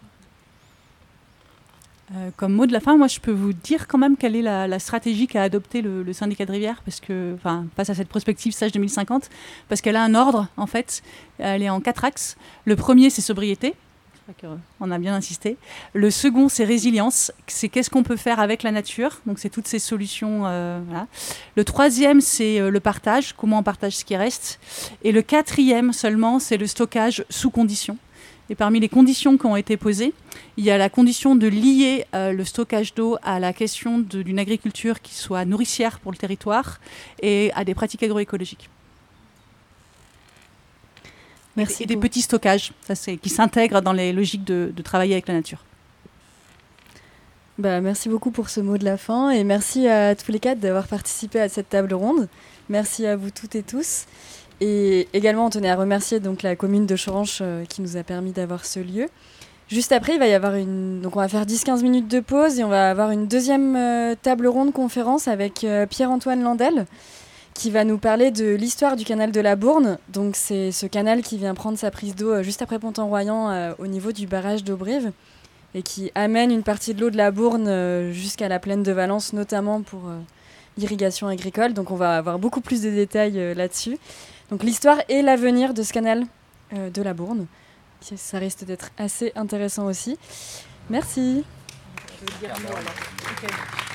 Comme mot de la fin, moi je peux vous dire quand même quelle est la stratégie qu'a adoptée le syndicat de Rivière, parce que, face à cette prospective Sage 2050, parce qu'elle a un ordre en fait, elle est en 4 axes. Le premier c'est sobriété, je crois qu'on a bien insisté. Le second c'est résilience, c'est qu'est-ce qu'on peut faire avec la nature, donc c'est toutes ces solutions. Voilà. Le troisième c'est le partage, comment on partage ce qui reste. Et le quatrième seulement c'est le stockage sous conditions. Et parmi les conditions qui ont été posées, il y a la condition de lier le stockage d'eau à la question d'une agriculture qui soit nourricière pour le territoire et à des pratiques agroécologiques. Merci. Et des petits stockages qui s'intègrent dans les logiques de travailler avec la nature. Merci beaucoup pour ce mot de la fin et merci à tous les 4 d'avoir participé à cette table ronde. Merci à vous toutes et tous. Et également, on tenait à remercier donc la commune de Choranche qui nous a permis d'avoir ce lieu. Juste après, il va y avoir donc on va faire 10-15 minutes de pause et on va avoir une deuxième table ronde conférence avec Pierre-Antoine Landel qui va nous parler de l'histoire du canal de la Bourne. Donc c'est ce canal qui vient prendre sa prise d'eau juste après Pont-en-Royan au niveau du barrage d'Aubrive et qui amène une partie de l'eau de la Bourne jusqu'à la plaine de Valence, notamment pour l'irrigation agricole. Donc on va avoir beaucoup plus de détails là-dessus. Donc l'histoire et l'avenir de ce canal de la Bourne. Ça risque d'être assez intéressant aussi. Merci. Je veux dire, alors. Okay.